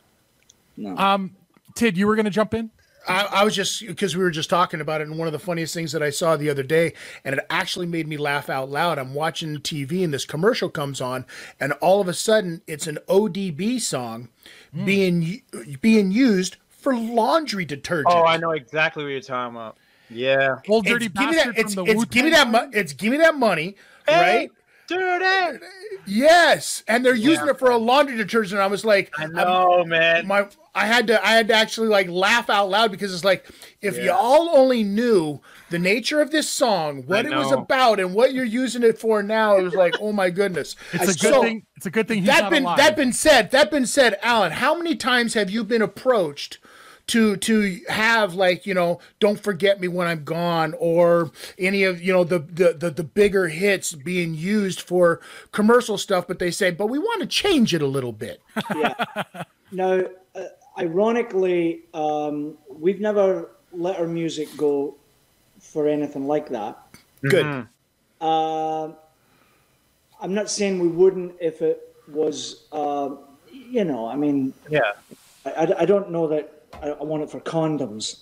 Speaker 1: Tid, you were going to jump in?
Speaker 2: I was just, because we were just talking about it, and one of the funniest things that I saw the other day, and it actually made me laugh out loud. I'm watching TV, and this commercial comes on, and all of a sudden, it's an ODB song being used for laundry detergent.
Speaker 3: Oh, I know exactly what you're talking about. Yeah.
Speaker 1: Old Dirty Bastard from the Wu-Tang.
Speaker 2: Give me that money, right?
Speaker 3: Dirty.
Speaker 2: Yes, and they're using it for a laundry detergent. I was like,
Speaker 3: I know, man.
Speaker 2: I had to actually like laugh out loud, because it's like, if y'all only knew the nature of this song, what it was about, and what you're using it for now, it was like, oh my goodness.
Speaker 1: It's a good thing. It's a good thing he's not alive.
Speaker 2: That been said, Alan, how many times have you been approached to have, like, Don't Forget Me When I'm Gone, or any of, the bigger hits being used for commercial stuff, but they say, but we want to change it a little bit.
Speaker 4: Yeah. Now, ironically, we've never let our music go for anything like that.
Speaker 2: Good.
Speaker 4: I'm not saying we wouldn't if it was, I don't know that I want it for condoms.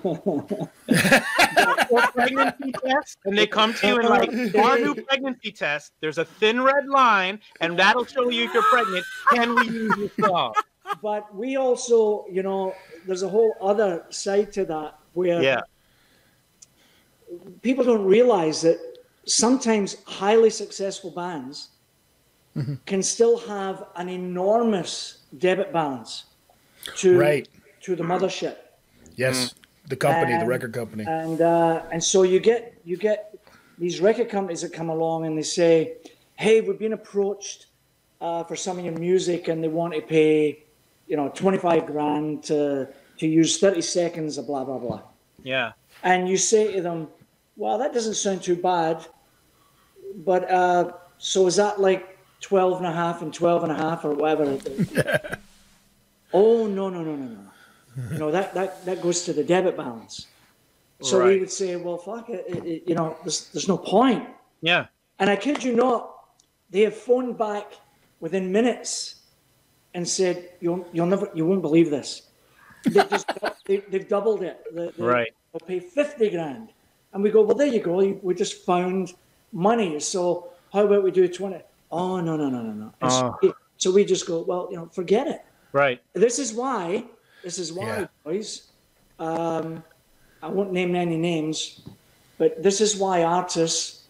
Speaker 3: Or pregnancy test, and they come to you and like, our new pregnancy test, there's a thin red line, and that'll show you if you're pregnant. Can we use this song?
Speaker 4: But we also, you know, there's a whole other side to that where people don't realize that sometimes highly successful bands can still have an enormous debit balance to the mothership.
Speaker 2: Yes, the company, the record company.
Speaker 4: And so you get these record companies that come along and they say, hey, we've been approached for some of your music, and they want to pay, you know, 25 grand to use 30 seconds of blah, blah, blah.
Speaker 3: Yeah.
Speaker 4: And you say to them, well, that doesn't sound too bad, but so is that like 12 and a half and 12 and a half or whatever? Oh, no. You know, that goes to the debit balance. So we would say, well, fuck it, you know, there's no point.
Speaker 3: Yeah.
Speaker 4: And I kid you not, they have phoned back within minutes and said, you won't believe this. They've doubled it. They'll pay 50 grand. And we go, well, there you go. We just found money. So how about we do 20? Oh, no. So we just go, well, you know, forget it.
Speaker 3: Right.
Speaker 4: This is why, boys, I won't name any names, but this is why artists,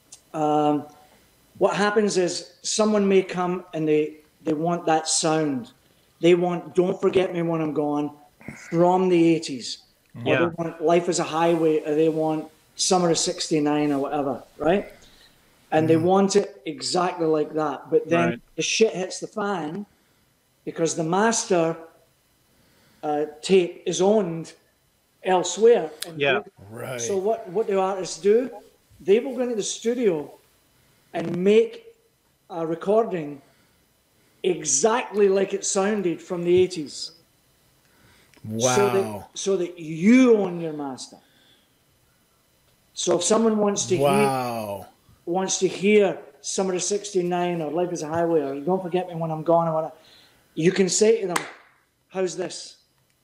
Speaker 4: what happens is someone may come and they want that sound. They want Don't Forget Me When I'm Gone from the 80s.
Speaker 3: Yeah.
Speaker 4: Or they want Life is a Highway, or they want Summer of 69 or whatever, right? And they want it exactly like that. But then the shit hits the fan because the master tape is owned elsewhere. And so what do artists do? They will go into the studio and make a recording exactly like it sounded from the 80s.
Speaker 2: Wow.
Speaker 4: So that you own your master. So if someone wants to hear Summer of 69 or Life is a Highway or Don't Forget Me When I'm Gone or whatever, you can say to them, how's this?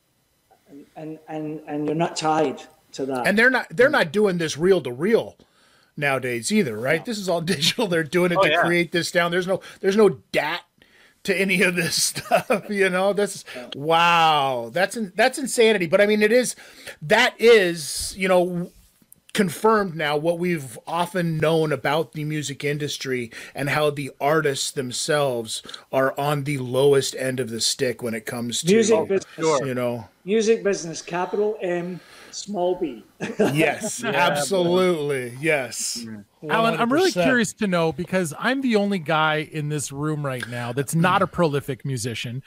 Speaker 4: And you're not tied to that.
Speaker 2: And they're not doing this reel to reel nowadays either, right? No. This is all digital. They're doing it to create this sound. There's no DAT to any of this stuff, you know. Wow, that's insanity. But I mean, that is, you know, confirmed now what we've often known about the music industry and how the artists themselves are on the lowest end of the stick when it comes to
Speaker 4: music business,
Speaker 2: you know,
Speaker 4: music business, capital M, small b.
Speaker 2: Yes, absolutely. Yes.
Speaker 1: 100%. Alan, I'm really curious to know, because I'm the only guy in this room right now that's not a prolific musician.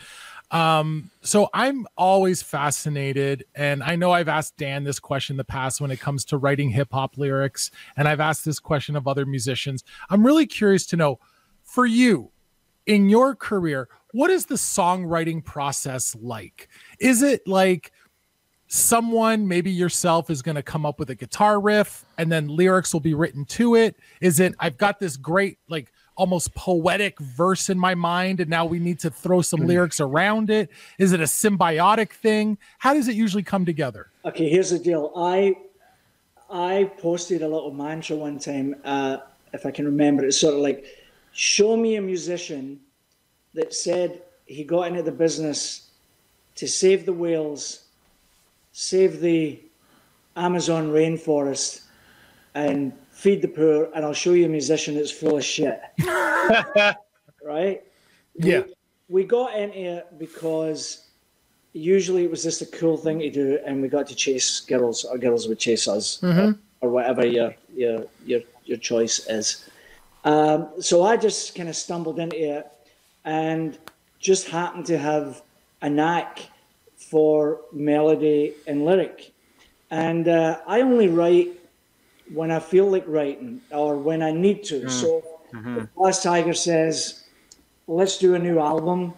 Speaker 1: So I'm always fascinated, and I know I've asked Dan this question in the past when it comes to writing hip hop lyrics, and I've asked this question of other musicians. I'm really curious to know, for you, in your career, what is the songwriting process like? Is it like someone, maybe yourself, is going to come up with a guitar riff and then lyrics will be written to it? Is it, I've got this great, like, almost poetic verse in my mind, and now we need to throw some lyrics around it? Is it a symbiotic thing? How does it usually come together?
Speaker 4: Okay, here's the deal. I posted a little mantra one time, if I can remember. It's sort of like, show me a musician that said he got into the business to save the whales, save the Amazon rainforest, and feed the poor, and I'll show you a musician that's full of shit. Right?
Speaker 2: Yeah.
Speaker 4: We got into it because usually it was just a cool thing to do, and we got to chase girls, or girls would chase us, or whatever your choice is. So I just kind of stumbled into it and just happened to have a knack for melody and lyric. And I only write when I feel like writing or when I need to. So if Glass Tiger says, let's do a new album,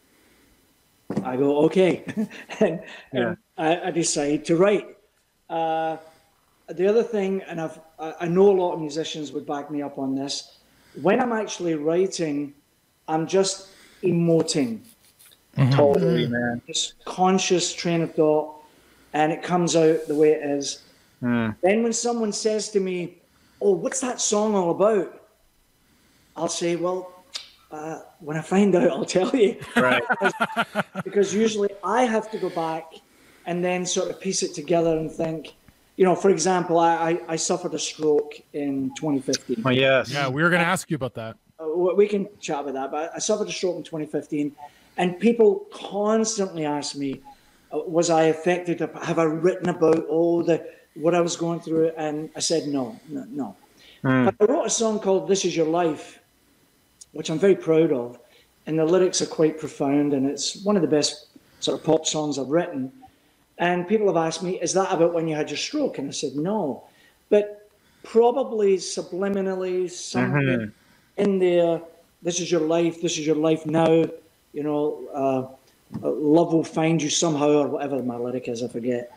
Speaker 4: I go, okay. and I decide to write. The other thing, and I know a lot of musicians would back me up on this, when I'm actually writing, I'm just emoting.
Speaker 3: Totally, man.
Speaker 4: This conscious train of thought, and it comes out the way it is. Then when someone says to me, "Oh, what's that song all about?" I'll say, "Well, when I find out, I'll tell you."
Speaker 3: Right.
Speaker 4: because usually I have to go back and then sort of piece it together and think, you know, for example, I suffered a stroke in 2015.
Speaker 3: Oh, yes.
Speaker 1: Yeah, we were going to ask you about that.
Speaker 4: We can chat about that, but I suffered a stroke in 2015, and people constantly ask me, was I affected? Have I written about what I was going through? And I said, no. But I wrote a song called This Is Your Life, which I'm very proud of. And the lyrics are quite profound, and it's one of the best sort of pop songs I've written. And people have asked me, is that about when you had your stroke? And I said, no. But probably subliminally, something in there, this is your life now, you know, love will find you somehow, or whatever my lyric is, I forget.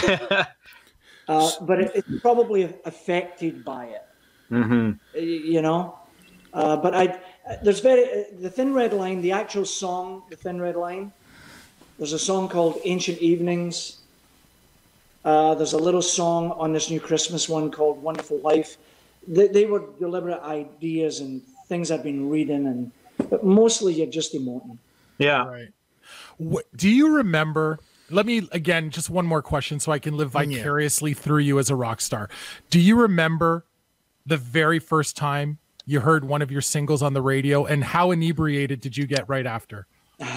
Speaker 4: But it's probably affected by it, you know. But there's the Thin Red Line, the actual song, the Thin Red Line. There's a song called Ancient Evenings. There's a little song on this new Christmas one called Wonderful Life. They were deliberate ideas and things I've been reading, but mostly you're just emoting.
Speaker 3: Yeah.
Speaker 1: Right. Do you remember? Let me, again, just one more question so I can live vicariously through you as a rock star. Do you remember the very first time you heard one of your singles on the radio, and how inebriated did you get right after?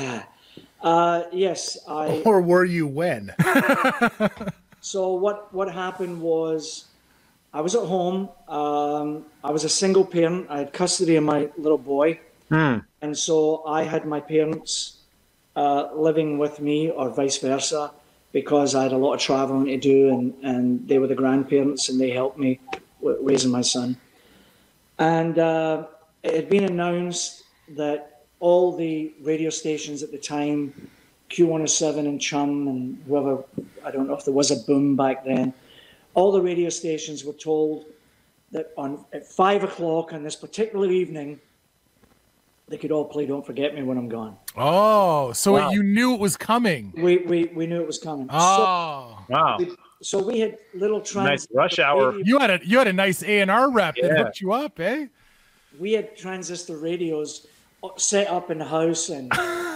Speaker 4: Yes.
Speaker 2: Or were you when?
Speaker 4: So what happened was I was at home. I was a single parent. I had custody of my little boy. And so I had my parents living with me, or vice versa, because I had a lot of traveling to do, and they were the grandparents, and they helped me raising my son. And it had been announced that all the radio stations at the time, Q107 and Chum and whoever, I don't know if there was a boom back then, all the radio stations were told that at 5 o'clock on this particular evening, they could all play Don't Forget Me When I'm Gone.
Speaker 1: Oh, so you knew it was coming.
Speaker 4: We knew it was coming.
Speaker 1: Oh,
Speaker 3: wow.
Speaker 4: So we had little
Speaker 3: nice rush hour.
Speaker 1: You had a nice A&R rep that hooked you up, eh?
Speaker 4: We had transistor radios set up in the house, and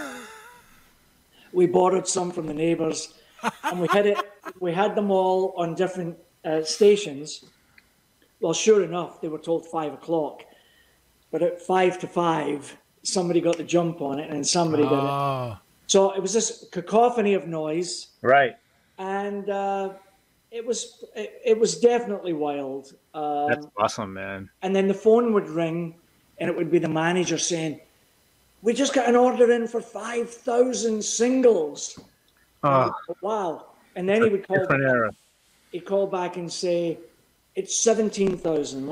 Speaker 4: we borrowed some from the neighbors, and we had them all on different stations. Well, sure enough, they were told 5 o'clock, but at 5 to 5, somebody got the jump on it, and somebody did it. So it was this cacophony of noise,
Speaker 3: right?
Speaker 4: And it was definitely wild.
Speaker 3: That's awesome, man.
Speaker 4: And then the phone would ring, and it would be the manager saying, "We just got an order in for 5,000 singles." Wow! And then he would call back. He'd call back and say, "It's 17,000."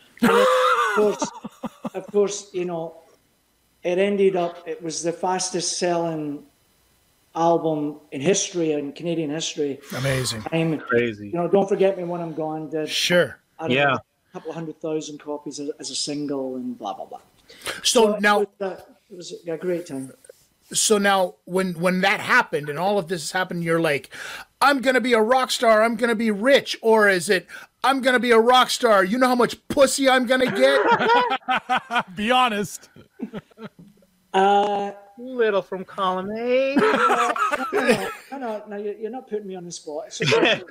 Speaker 4: Of course, you know, it ended up. It was the fastest selling album in history, in Canadian history.
Speaker 2: Amazing.
Speaker 3: Crazy.
Speaker 4: You know, Don't Forget Me When I'm Gone did.
Speaker 2: Sure.
Speaker 4: I don't know, a couple of 100,000 copies as a single, and blah blah blah.
Speaker 2: So now
Speaker 4: it was a great time.
Speaker 2: So now when that happened and all of this happened, you're like, I'm going to be a rock star. I'm going to be rich. Or is it, I'm going to be a rock star. You know how much pussy I'm going to get?
Speaker 1: Be honest.
Speaker 3: Little from column A.
Speaker 4: No, you're not putting me on the spot. So,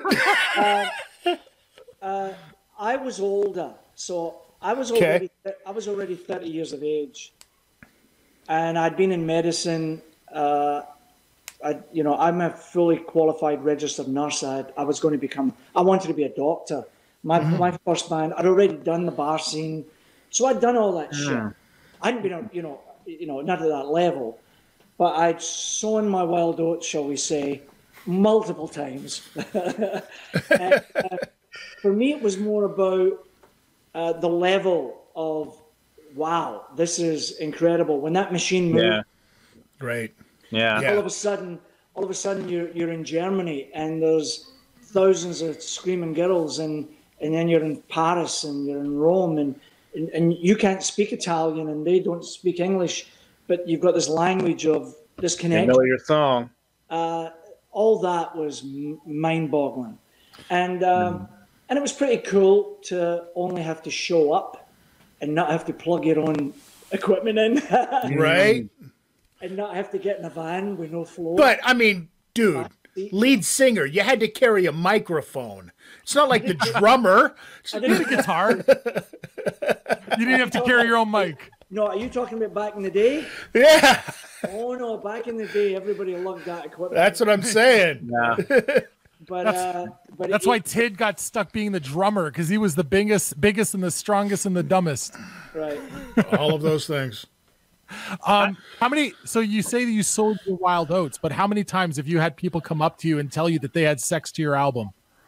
Speaker 4: I was older, so I was already 30 years of age, and I'd been in medicine. I'm a fully qualified registered nurse. I wanted to be a doctor. My first band, I'd already done the bar scene, so I'd done all that shit. I hadn't been, not at that level, but I'd sown my wild oats, shall we say, multiple times. And, for me, it was more about the level of, wow, this is incredible. When that machine moved,
Speaker 2: Right.
Speaker 3: Yeah.
Speaker 4: all of a sudden you're in Germany, and there's thousands of screaming girls, and then you're in Paris, and you're in Rome, and you can't speak Italian, and they don't speak English, but you've got this language of this
Speaker 3: I
Speaker 4: connection.
Speaker 3: know your song.
Speaker 4: All that was mind-boggling, and it was pretty cool to only have to show up and not have to plug your own equipment in,
Speaker 2: Right?
Speaker 4: and not have to get in a van with no floor.
Speaker 2: But I mean, dude, lead singer, you had to carry a microphone. It's not like the drummer.
Speaker 4: I
Speaker 1: You had a
Speaker 4: didn't,
Speaker 1: guitar. You didn't have to carry your own mic.
Speaker 4: no, are you talking about back in the day?
Speaker 2: Yeah,
Speaker 4: Oh no, back in the day, everybody loved that equipment.
Speaker 2: that's what I'm saying.
Speaker 3: Yeah.
Speaker 4: but
Speaker 1: That's why Tid got stuck being the drummer, because he was the biggest and the strongest and the dumbest.
Speaker 4: right.
Speaker 2: All of those things.
Speaker 1: How many? So you say that you sold your Wild Oats, but how many times have you had people come up to you and tell you that they had sex to your album?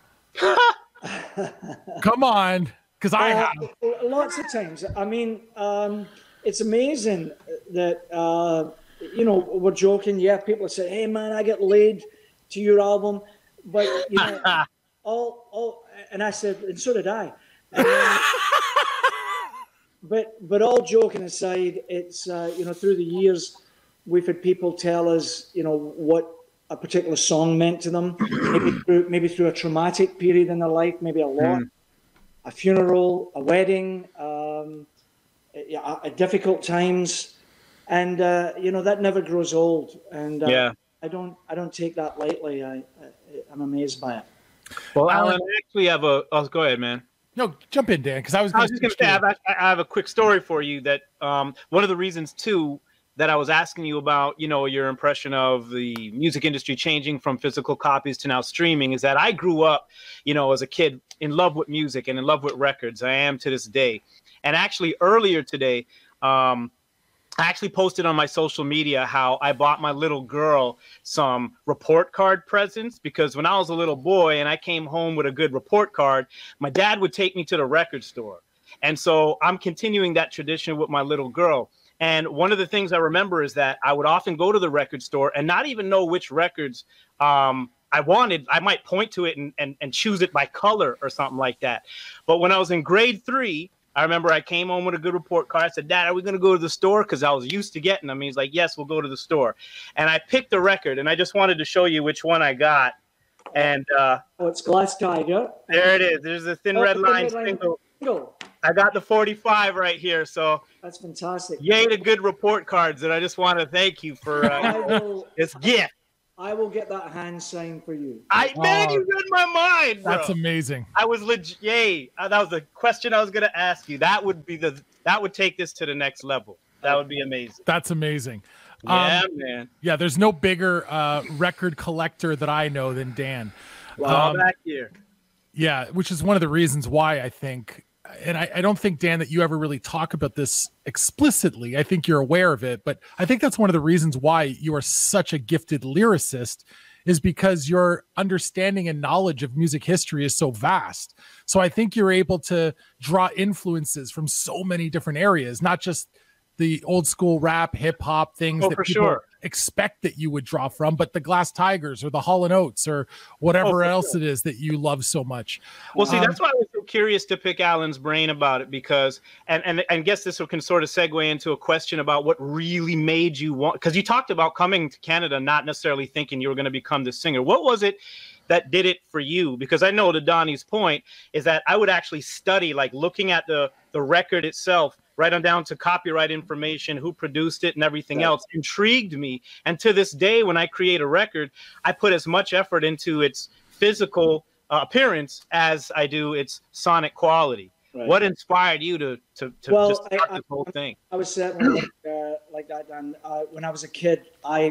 Speaker 1: Come on, because I have.
Speaker 4: Lots of times. I mean, it's amazing that we're joking. Yeah, people say, "Hey, man, I get laid to your album," but all, and I said, and so did I. But all joking aside, it's through the years, we've had people tell us, what a particular song meant to them, maybe through a traumatic period in their life, maybe a loss, a funeral, a wedding, difficult times, and that never grows old. And I don't take that lightly. I'm amazed by it.
Speaker 3: Well, Alan, I actually have a. Oh, go ahead, man.
Speaker 1: No, jump in, Dan, because I was
Speaker 3: just going to say, I have a quick story for you that one of the reasons, too, that I was asking you about, your impression of the music industry changing from physical copies to now streaming is that I grew up, as a kid in love with music and in love with records. I am to this day. And actually earlier today, I actually posted on my social media how I bought my little girl some report card presents, because when I was a little boy and I came home with a good report card, my dad would take me to the record store. And so I'm continuing that tradition with my little girl. And one of the things I remember is that I would often go to the record store and not even know which records I wanted. I might point to it and choose it by color or something like that. But when I was in grade 3, I remember I came home with a good report card. I said, "Dad, are we going to go to the store?" Because I was used to getting them. He's like, "Yes, we'll go to the store." And I picked a record, and I just wanted to show you which one I got. And
Speaker 4: it's Glass Tiger.
Speaker 3: There it is. There's a Thin Red Line single. I got the 45 right here. So
Speaker 4: that's fantastic.
Speaker 3: Yay to good report cards. And I just want to thank you for this gift.
Speaker 4: I will get that hand signed for you.
Speaker 3: Man, you read my mind, bro.
Speaker 1: That's amazing.
Speaker 3: I was legit. Yay! That was the question I was going to ask you. That would take this to the next level. That would be amazing.
Speaker 1: That's amazing.
Speaker 3: Yeah, man.
Speaker 1: Yeah, there's no bigger record collector that I know than Dan.
Speaker 3: Well, back here.
Speaker 1: Yeah, which is one of the reasons why I think, and I don't think, Dan, that you ever really talk about this explicitly. I think you're aware of it, but I think that's one of the reasons why you are such a gifted lyricist, is because your understanding and knowledge of music history is so vast. So I think you're able to draw influences from so many different areas, not just the old school rap, hip hop things that people expect that you would draw from, but the Glass Tigers or the Hall & Oates or whatever else it is that you love so much.
Speaker 3: Well, see, that's why I was so curious to pick Alan's brain about it, because, and guess this can sort of segue into a question about what really made you want, because you talked about coming to Canada, not necessarily thinking you were going to become this singer. What was it that did it for you? Because I know, to Donnie's point, is that I would actually study, like looking at the record itself, right on down to copyright information, who produced it and everything else, intrigued me. And to this day, when I create a record, I put as much effort into its physical appearance as I do its sonic quality. Right. What inspired you to just start this whole thing?
Speaker 4: I was certainly like that, Dan. When I was a kid,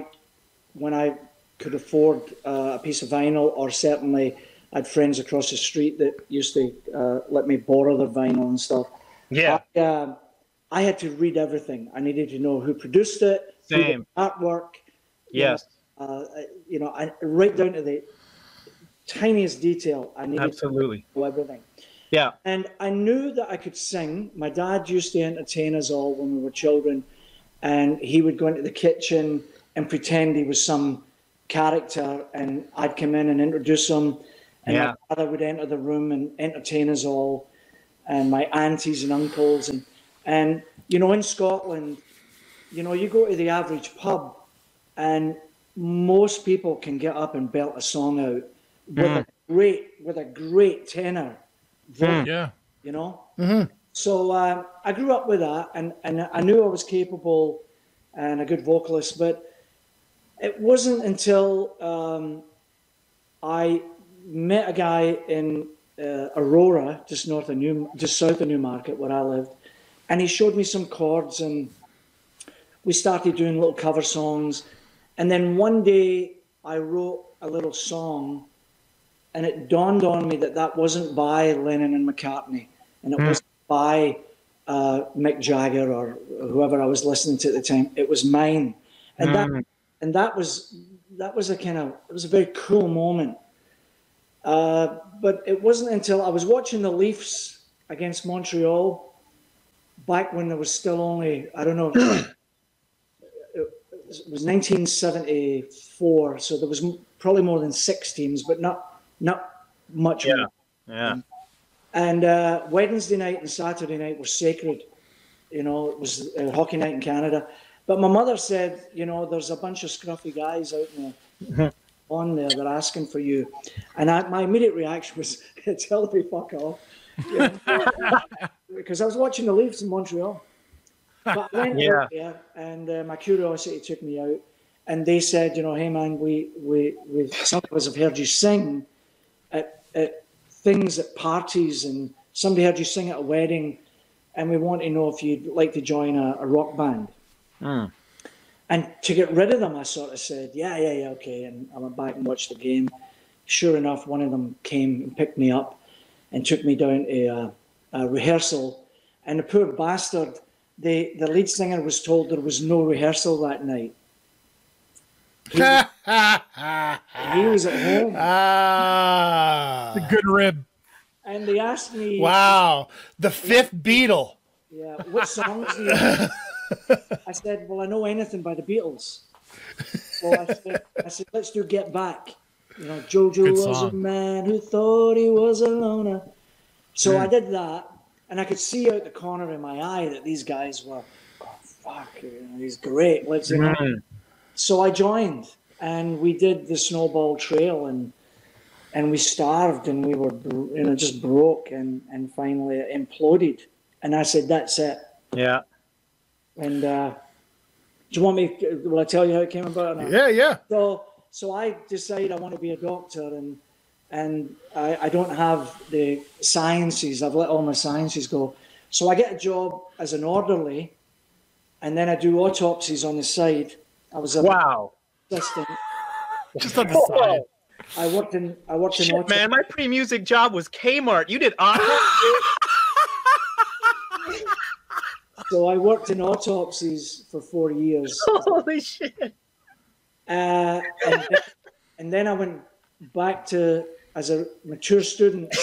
Speaker 4: when I could afford a piece of vinyl, or certainly I had friends across the street that used to let me borrow their vinyl and stuff.
Speaker 3: Yeah.
Speaker 4: I had to read everything. I needed to know who produced it,
Speaker 3: Same.
Speaker 4: Artwork.
Speaker 3: Yes.
Speaker 4: Right down to the tiniest detail. I needed
Speaker 3: Absolutely.
Speaker 4: to know everything.
Speaker 3: Yeah.
Speaker 4: And I knew that I could sing. My dad used to entertain us all when we were children, and he would go into the kitchen and pretend he was some character, and I'd come in and introduce him, and my father would enter the room and entertain us all, and my aunties and uncles, and in Scotland, you go to the average pub and most people can get up and belt a song out with a great tenor voice, you know. So I grew up with that, and I knew I was capable and a good vocalist, but it wasn't until I met a guy in Aurora, just south of Newmarket, where I lived, and he showed me some chords, and we started doing little cover songs. And then one day I wrote a little song, and it dawned on me that wasn't by Lennon and McCartney, and it wasn't by Mick Jagger or whoever I was listening to at the time. It was mine, and that was a very cool moment. But it wasn't until I was watching the Leafs against Montreal back when there was still only, I don't know, it was 1974, so there was probably more than 6 teams, but not much more.
Speaker 3: Yeah.
Speaker 4: And Wednesday night and Saturday night were sacred. You know, it was a hockey night in Canada. But my mother said, you know, there's a bunch of scruffy guys out there on there that are asking for you. And my immediate reaction was, tell me fuck off. You know? Because I was watching the Leafs in Montreal. But I went out there, and my curiosity took me out. And they said, you know, hey man, we some of us have heard you sing at things at parties, and somebody heard you sing at a wedding, and we want to know if you'd like to join a rock band. And to get rid of them, I sort of said, yeah, okay. And I went back and watched the game. Sure enough, one of them came and picked me up and took me down to a rehearsal. And the poor bastard, the lead singer was told there was no rehearsal that night. He was at home.
Speaker 1: The good rib.
Speaker 4: And they asked me...
Speaker 2: Wow. The fifth Beatle.
Speaker 4: Yeah. What songs do you know? I said, well, I know anything by the Beatles. So I said, let's do Get Back. You know, Jojo was a man who thought he was a loner. So I did that, and I could see out the corner of my eye that these guys were, oh, fuck, you know, he's great. Let's you know. So I joined, and we did the Snowball Trail, and we starved, and we were, you know, just broke, and finally it imploded. And I said, that's it.
Speaker 3: Yeah.
Speaker 4: And do you want me? Will I tell you how it came about? Or not?
Speaker 2: Yeah.
Speaker 4: So I decided I want to be a doctor, and I don't have the sciences. I've let all my sciences go. So I get a job as an orderly, and then I do autopsies on the side. I was a assistant.
Speaker 1: Just on the side.
Speaker 4: I worked in autopsy.
Speaker 3: Man, my pre-music job was Kmart. You did autopsies?
Speaker 4: So I worked in autopsies for 4 years.
Speaker 3: Holy shit.
Speaker 4: And then I went back to, as a mature student,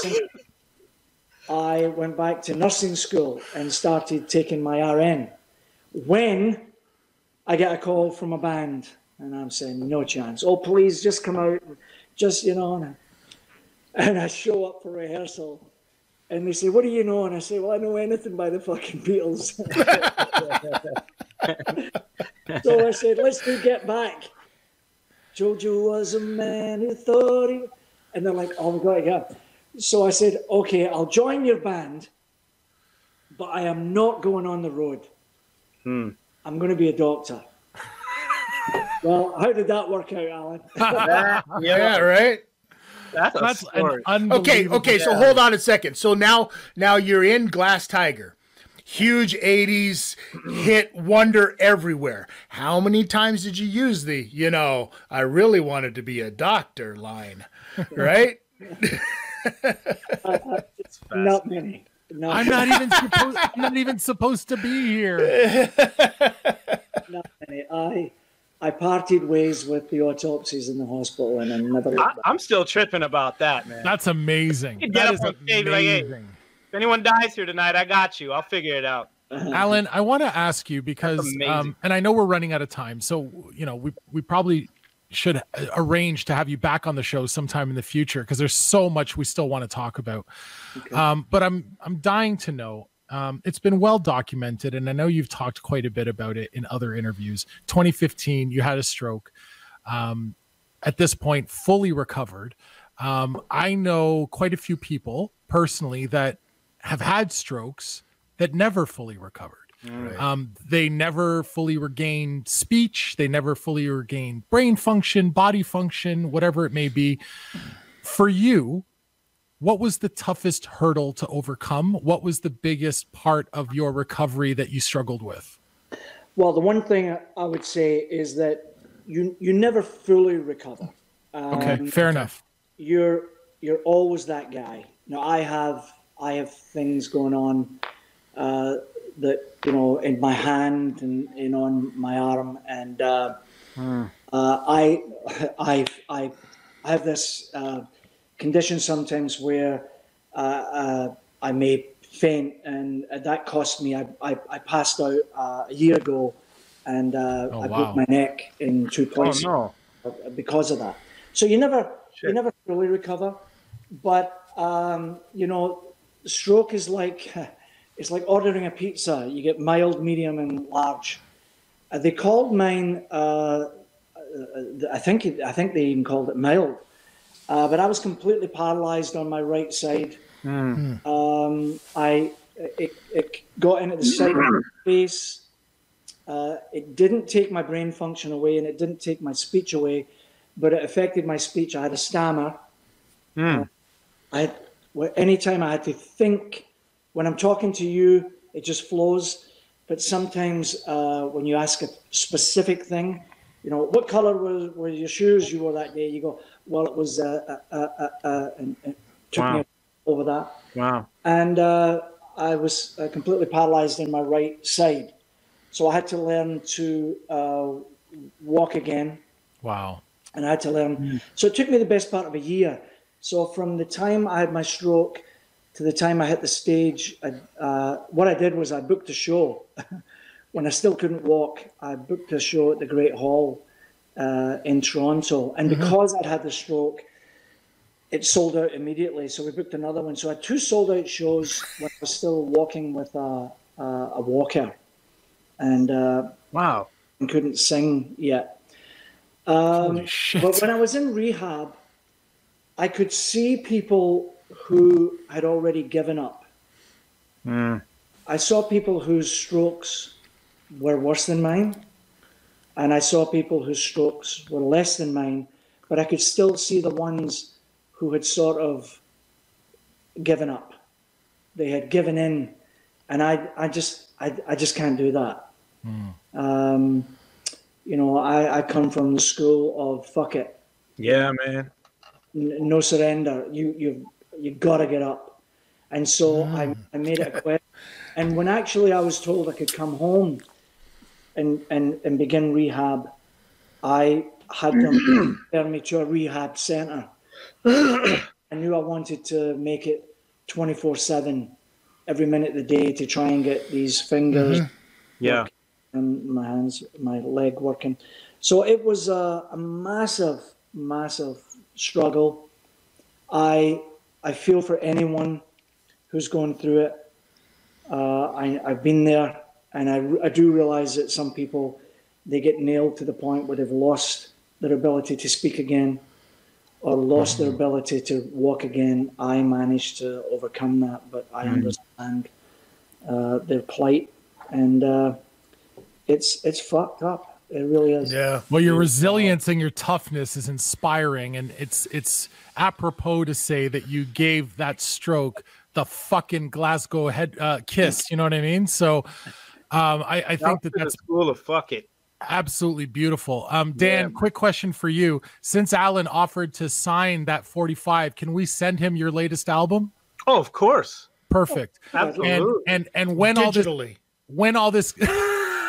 Speaker 4: I went back to nursing school and started taking my RN. When I get a call from a band, and I'm saying, no chance. Oh, please, just come out. Just, you know. And I show up for rehearsal. And they say, what do you know? And I say, well, I know anything by the fucking Beatles. So I said, let's do Get Back. Jojo was a man who thought he... And they're like, oh, we got to go. So I said, okay, I'll join your band, but I am not going on the road. I'm going to be a doctor. Well, how did that work out, Alan?
Speaker 2: Yeah, right?
Speaker 3: That's
Speaker 1: an unbelievable
Speaker 2: Okay, so hold on a second. So now you're in Glass Tiger. Huge 80s hit, wonder everywhere. How many times did you use the, you know, I really wanted to be a doctor line, right?
Speaker 4: Not many. No.
Speaker 1: I'm not even supposed to be here.
Speaker 4: Not many. I parted ways with the autopsies in the hospital, and I never.
Speaker 3: I'm still tripping about that, man.
Speaker 1: That's amazing. That is amazing.
Speaker 3: Like, hey, if anyone dies here tonight, I got you. I'll figure it out.
Speaker 1: Alan, I want to ask you because, and I know we're running out of time, so you know we probably should arrange to have you back on the show sometime in the future because there's so much we still want to talk about. Okay. But I'm dying to know it's been well documented, and I know you've talked quite a bit about it in other interviews. 2015, you had a stroke. At this point, fully recovered. I know quite a few people personally that have had strokes that never fully recovered. Right. They never fully regained speech. They never fully regained brain function, body function, whatever it may be. For you, what was the toughest hurdle to overcome? What was the biggest part of your recovery that you struggled with?
Speaker 4: Well, the one thing I would say is that you never fully recover.
Speaker 1: Okay, fair enough.
Speaker 4: You're always that guy. Now, I have things going on that, you know, in my hand and, you know, on my arm, and I have this condition sometimes where I may faint, and that cost me. I passed out a year ago, and I broke my neck in 2 places because of that. So you never fully recover, but you know, stroke is like it's like ordering a pizza. You get mild, medium, and large. They called mine. I think they even called it mild. But I was completely paralyzed on my right side. It got into the side of my face. It didn't take my brain function away, and it didn't take my speech away, but it affected my speech. I had a stammer. Anytime I had to think, when I'm talking to you, it just flows. But sometimes when you ask a specific thing, you know, what color were your shoes you wore that day? You go, well, it was, and it took me over that.
Speaker 3: Wow.
Speaker 4: And I was completely paralyzed in my right side. So I had to learn to walk again. Wow. And I had to learn. So it took me the best part of a year. So from the time I had my stroke to the time I hit the stage, what I did was I booked a show. When I still couldn't walk, I booked a show at the Great Hall in Toronto. And because I'd had the stroke, it sold out immediately. So we booked another one. So I had 2 sold out shows when I was still walking with a walker. And
Speaker 3: wow,
Speaker 4: and couldn't sing yet. But when I was in rehab, I could see people who had already given up. I saw people whose strokes were worse than mine, and I saw people whose strokes were less than mine, but I could still see the ones who had sort of given up. They had given in, and I just can't do that. You know, I come from the school of fuck it.
Speaker 3: Yeah, man.
Speaker 4: No surrender. You got to get up. And so I made it a quest. And when actually I was told I could come home and begin rehab, I had them refer me to a rehab center. I knew I wanted to make it 24/7, every minute of the day, to try and get these fingers and my hands, my leg working. So it was a massive, massive struggle. I feel for anyone who's going through it. I've been there, and I do realize that some people, they get nailed to the point where they've lost their ability to speak again or lost their ability to walk again. I managed to overcome that, but I understand their plight, and it's fucked up. It really is.
Speaker 1: Yeah. Well, your resilience and your toughness is inspiring, and it's apropos to say that you gave that stroke the fucking Glasgow head kiss. You know what I mean? So I think that's
Speaker 3: school of fuck it.
Speaker 1: Absolutely beautiful. Dan, quick question for you. Since Alan offered to sign that 45, can we send him your latest album?
Speaker 3: Oh, of course.
Speaker 1: Perfect.
Speaker 3: Absolutely.
Speaker 1: And when
Speaker 2: digitally,
Speaker 1: all this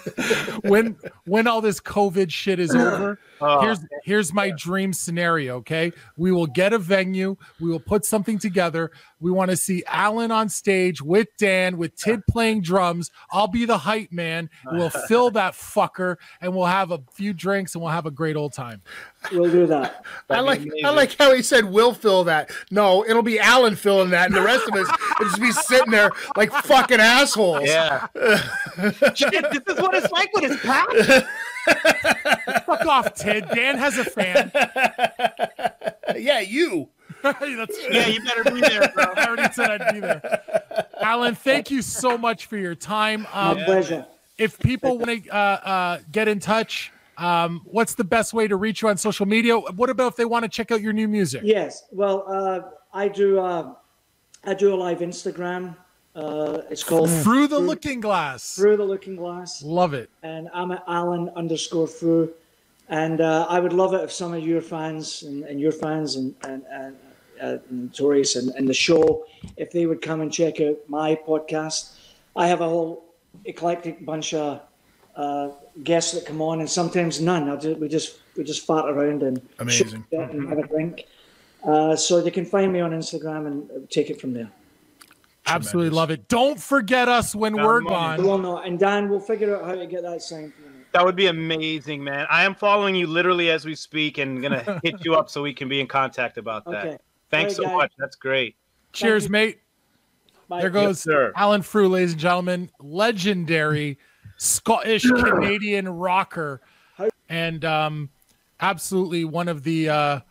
Speaker 1: when all this COVID shit is over, here's my dream scenario. Okay, we will get a venue, we will put something together. We want to see Alan on stage with Dan, with Tid playing drums. I'll be the hype man. We'll fill that fucker, and we'll have a few drinks, and we'll have a great old time.
Speaker 4: We'll do that.
Speaker 2: I like how he said we'll fill that. No, it'll be Alan filling that, and the rest of us will just be sitting there like fucking assholes.
Speaker 3: Yeah. Shit, this is what it's like when it's packed.
Speaker 1: Fuck off, Tid. Dan has a fan.
Speaker 2: Yeah, you.
Speaker 3: Yeah, you better be there, bro.
Speaker 1: I already said I'd be there. Alan, thank you so much for your time.
Speaker 4: My pleasure.
Speaker 1: If people want to get in touch, what's the best way to reach you on social media? What about if they want to check out your new music?
Speaker 4: Yes. Well, I do a live Instagram. It's called
Speaker 1: Through the Looking Glass.
Speaker 4: Through the Looking Glass.
Speaker 1: Love it.
Speaker 4: And I'm at Alan_Through. And I would love it if some of your fans and your fans and Tori's and the show, if they would come and check out my podcast. I have a whole eclectic bunch of guests that come on, and sometimes none. We just fart around and
Speaker 2: amazing
Speaker 4: and have a drink. So they can find me on Instagram and take it from there.
Speaker 1: Absolutely love it. Don't forget us when we're gone.
Speaker 4: Well, no, and Dan, we'll figure out how to get that signed for you.
Speaker 3: That would be amazing, man. I am following you literally as we speak and gonna hit you up so we can be in contact about that.
Speaker 4: Okay.
Speaker 3: Thanks so much. That's great.
Speaker 1: Cheers, mate.
Speaker 4: Bye.
Speaker 1: There goes Alan Frew, ladies and gentlemen. Legendary Scottish Canadian rocker, and absolutely one of the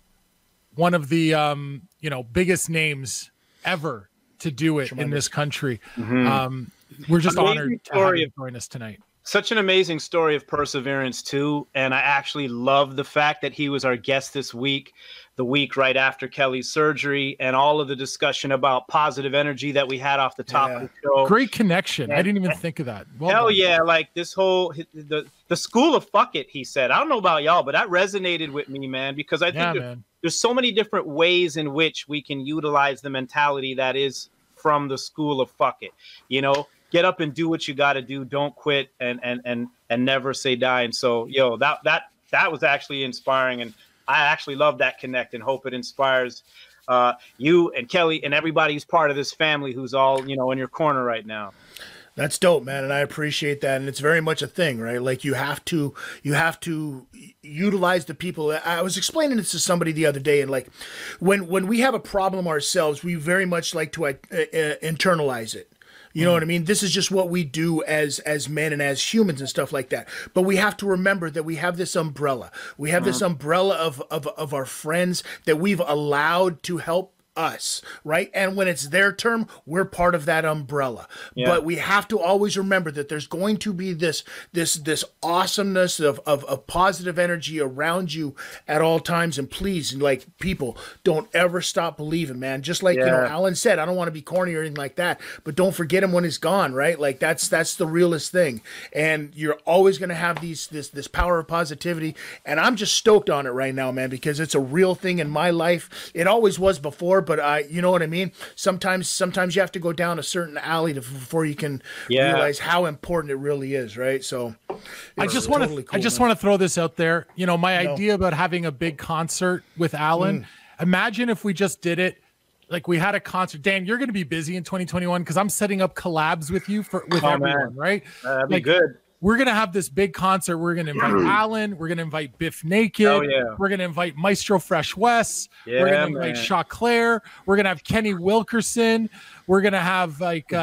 Speaker 1: biggest names ever to do it in this country. We're just honored to have you join us tonight.
Speaker 3: Such an amazing story of perseverance too, and I actually love the fact that he was our guest this week, the week right after Kelly's surgery, and all of the discussion about positive energy that we had off the top of the show.
Speaker 1: Great connection. I didn't even think of that.
Speaker 3: Hell yeah, like this whole the school of fuck it, he said. I don't know about y'all, but that resonated with me, man, because I think there's so many different ways in which we can utilize the mentality that is from the school of fuck it. Get up and do what you got to do. Don't quit and never say die. And so, that was actually inspiring. And I actually love that connect and hope it inspires you and Kelly and everybody who's part of this family who's all, in your corner right now.
Speaker 2: That's dope, man. And I appreciate that. And it's very much a thing, right? Like you have to utilize the people. I was explaining this to somebody the other day, and like when we have a problem ourselves, we very much like to internalize it. You know what I mean? This is just what we do as men and as humans and stuff like that. But we have to remember that we have this umbrella. We have this umbrella of our friends that we've allowed to help us, right? And when it's their term, we're part of that umbrella. But we have to always remember that there's going to be this awesomeness of positive energy around you at all times. And please, like, people, don't ever stop believing, man. Just like Alan said, I don't want to be corny or anything like that, but don't forget him when he's gone, right? Like that's the realest thing. And you're always going to have this power of positivity. And I'm just stoked on it right now, man, because it's a real thing in my life. It always was before, but you know what I mean? Sometimes you have to go down a certain alley before you can realize how important it really is, right? So
Speaker 1: I just want to throw this out there. My idea about having a big concert with Alan, imagine if we just did it like we had a concert. Dan, you're going to be busy in 2021 because I'm setting up collabs with you with everyone, right?
Speaker 3: That'd be good.
Speaker 1: We're going to have this big concert. We're going to invite Alan. We're going to invite Biff Naked. We're going to invite Maestro Fresh West. We're going to invite Chaclair. We're going to have Kenny Wilkerson. We're going to have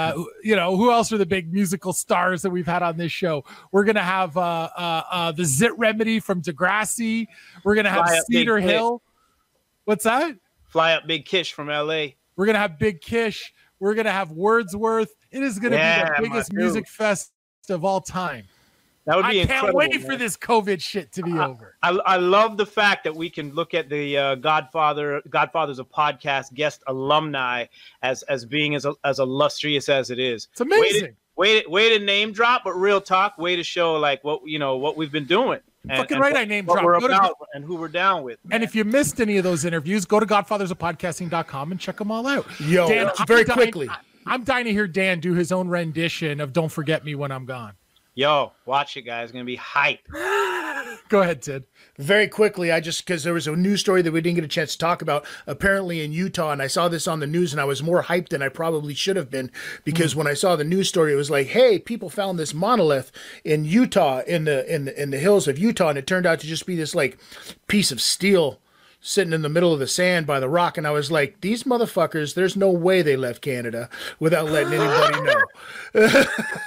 Speaker 1: who else are the big musical stars that we've had on this show? We're going to have the Zit Remedy from Degrassi. We're going to have Cedar Hill. What's that?
Speaker 3: Fly Up Big Kish from LA.
Speaker 1: We're going to have Big Kish. We're going to have Wordsworth. It is going to be the biggest music fest of all time.
Speaker 3: That would be incredible.
Speaker 1: I can't wait for this COVID shit to be over.
Speaker 3: I love the fact that we can look at the Godfathers of Podcast guest alumni as being as illustrious as it is.
Speaker 1: It's amazing.
Speaker 3: Way to name drop, but real talk. Way to show like what we've been doing.
Speaker 1: I name drop.
Speaker 3: We're about and who we're down with. Man.
Speaker 1: And if you missed any of those interviews, go to godfathersofpodcasting.com and check them all out.
Speaker 2: Yo, Dan, very quickly.
Speaker 1: I'm dying to hear Dan do his own rendition of "Don't Forget Me When I'm Gone."
Speaker 3: Yo, watch it, guys. It's going to be hype.
Speaker 1: Go ahead, Tid.
Speaker 2: Very quickly, because there was a news story that we didn't get a chance to talk about, apparently in Utah, and I saw this on the news, and I was more hyped than I probably should have been, because when I saw the news story, it was like, hey, people found this monolith in Utah, in the hills of Utah, and it turned out to just be this like piece of steel sitting in the middle of the sand by the rock, and I was like, these motherfuckers, there's no way they left Canada without letting anybody know.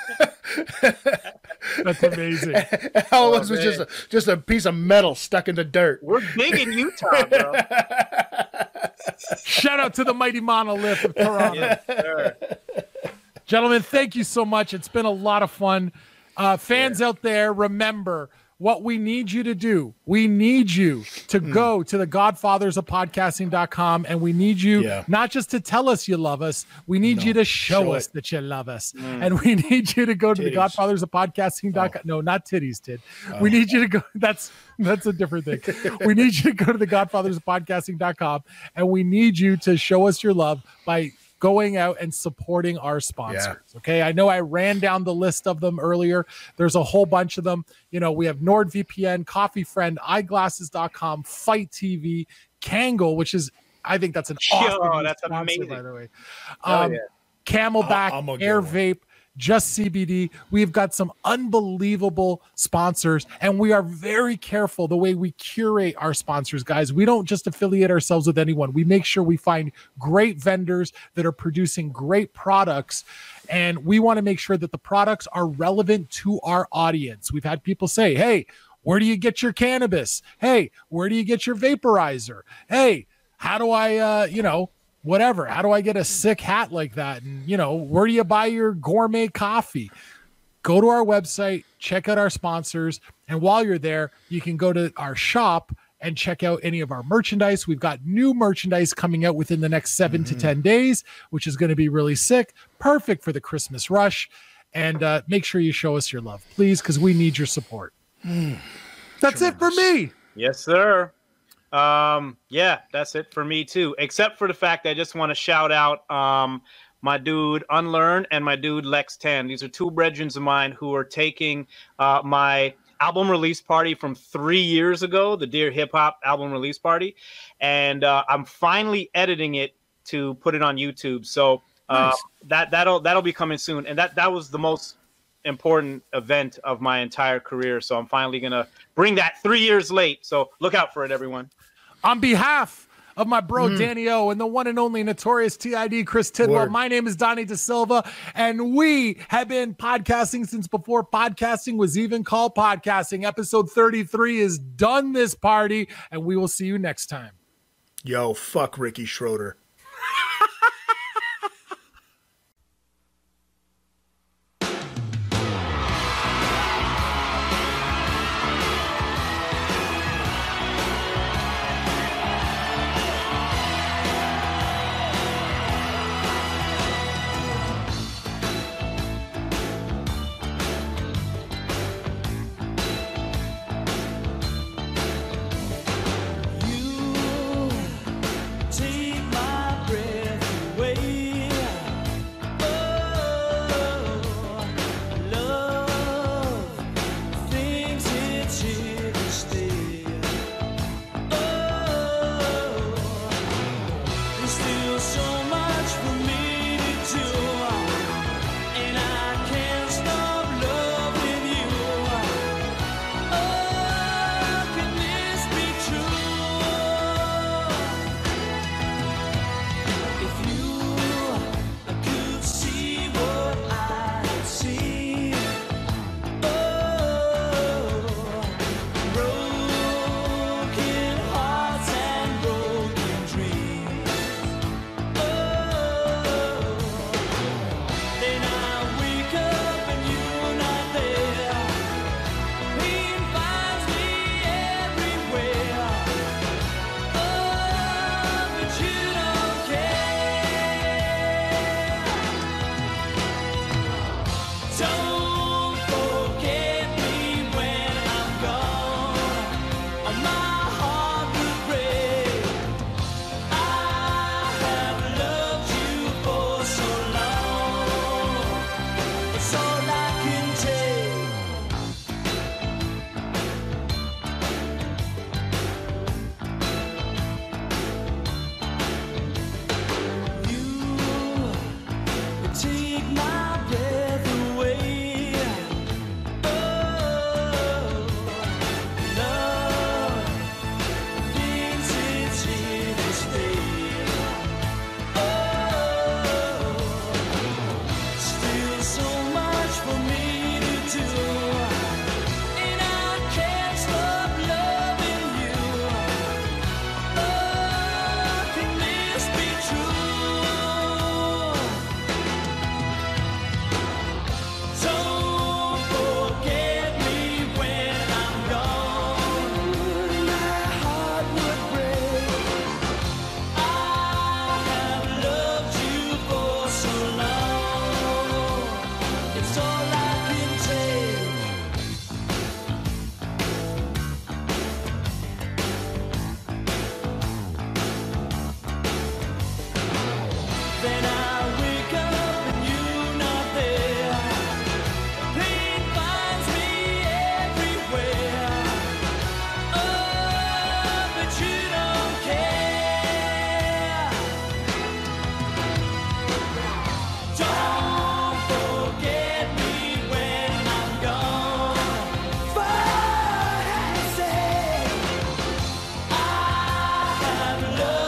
Speaker 1: That's amazing.
Speaker 2: All it was just a piece of metal stuck in the dirt.
Speaker 3: We're big in Utah, bro.
Speaker 1: Shout out to the mighty monolith of Toronto.
Speaker 3: Yes, sir.
Speaker 1: Gentlemen, thank you so much. It's been a lot of fun. Fans out there, remember what we need you to do. We need you to go to the godfathersofpodcasting.com, and we need you not just to tell us you love us, we need you to show us that you love us. And we need you to go to the godfathersofpodcasting.com. No, not titties, Tid. We need you to go. That's a different thing. We need you to go to the godfathersofpodcasting.com, and we need you to show us your love by going out and supporting our sponsors. Okay. I know I ran down the list of them earlier. There's a whole bunch of them. You know, we have NordVPN, Coffee Friend, eyeglasses.com, Fight TV, Kangol, which is, I think that's an awesome
Speaker 3: that's
Speaker 1: sponsor,
Speaker 3: amazing.
Speaker 1: by the way. Camelback, Air Vape, Just CBD. We've got some unbelievable sponsors, and we are very careful the way we curate our sponsors, guys. We don't just affiliate ourselves with anyone. We make sure we find great vendors that are producing great products, and we want to make sure that the products are relevant to our audience. We've had people say, hey, where do you get your cannabis? Hey, where do you get your vaporizer? Hey, how do I, whatever, how do I get a sick hat like that? And, where do you buy your gourmet coffee? Go to our website, check out our sponsors. And while you're there, you can go to our shop and check out any of our merchandise. We've got new merchandise coming out within the next 7 to 10 days, which is going to be really sick. Perfect for the Christmas rush. And make sure you show us your love, please, because we need your support. That's it for me.
Speaker 3: Yes, sir. That's it for me too, except for the fact that I just want to shout out my dude Unlearn and my dude Lex 10. These are two brethren of mine who are taking my album release party from 3 years ago, the Dear Hip Hop album release party, and I'm finally editing it to put it on YouTube. So nice. that'll be coming soon, and that was the most important event of my entire career. So I'm finally gonna bring that 3 years late. So look out for it, everyone.
Speaker 1: On behalf of my bro Danny O and the one and only Notorious TID Chris Tidwell, my name is Donnie De Silva, and we have been podcasting since before podcasting was even called podcasting. Episode 33 is done this party, and we will see you next time.
Speaker 2: Yo, fuck Ricky Schroeder.
Speaker 5: You take my love.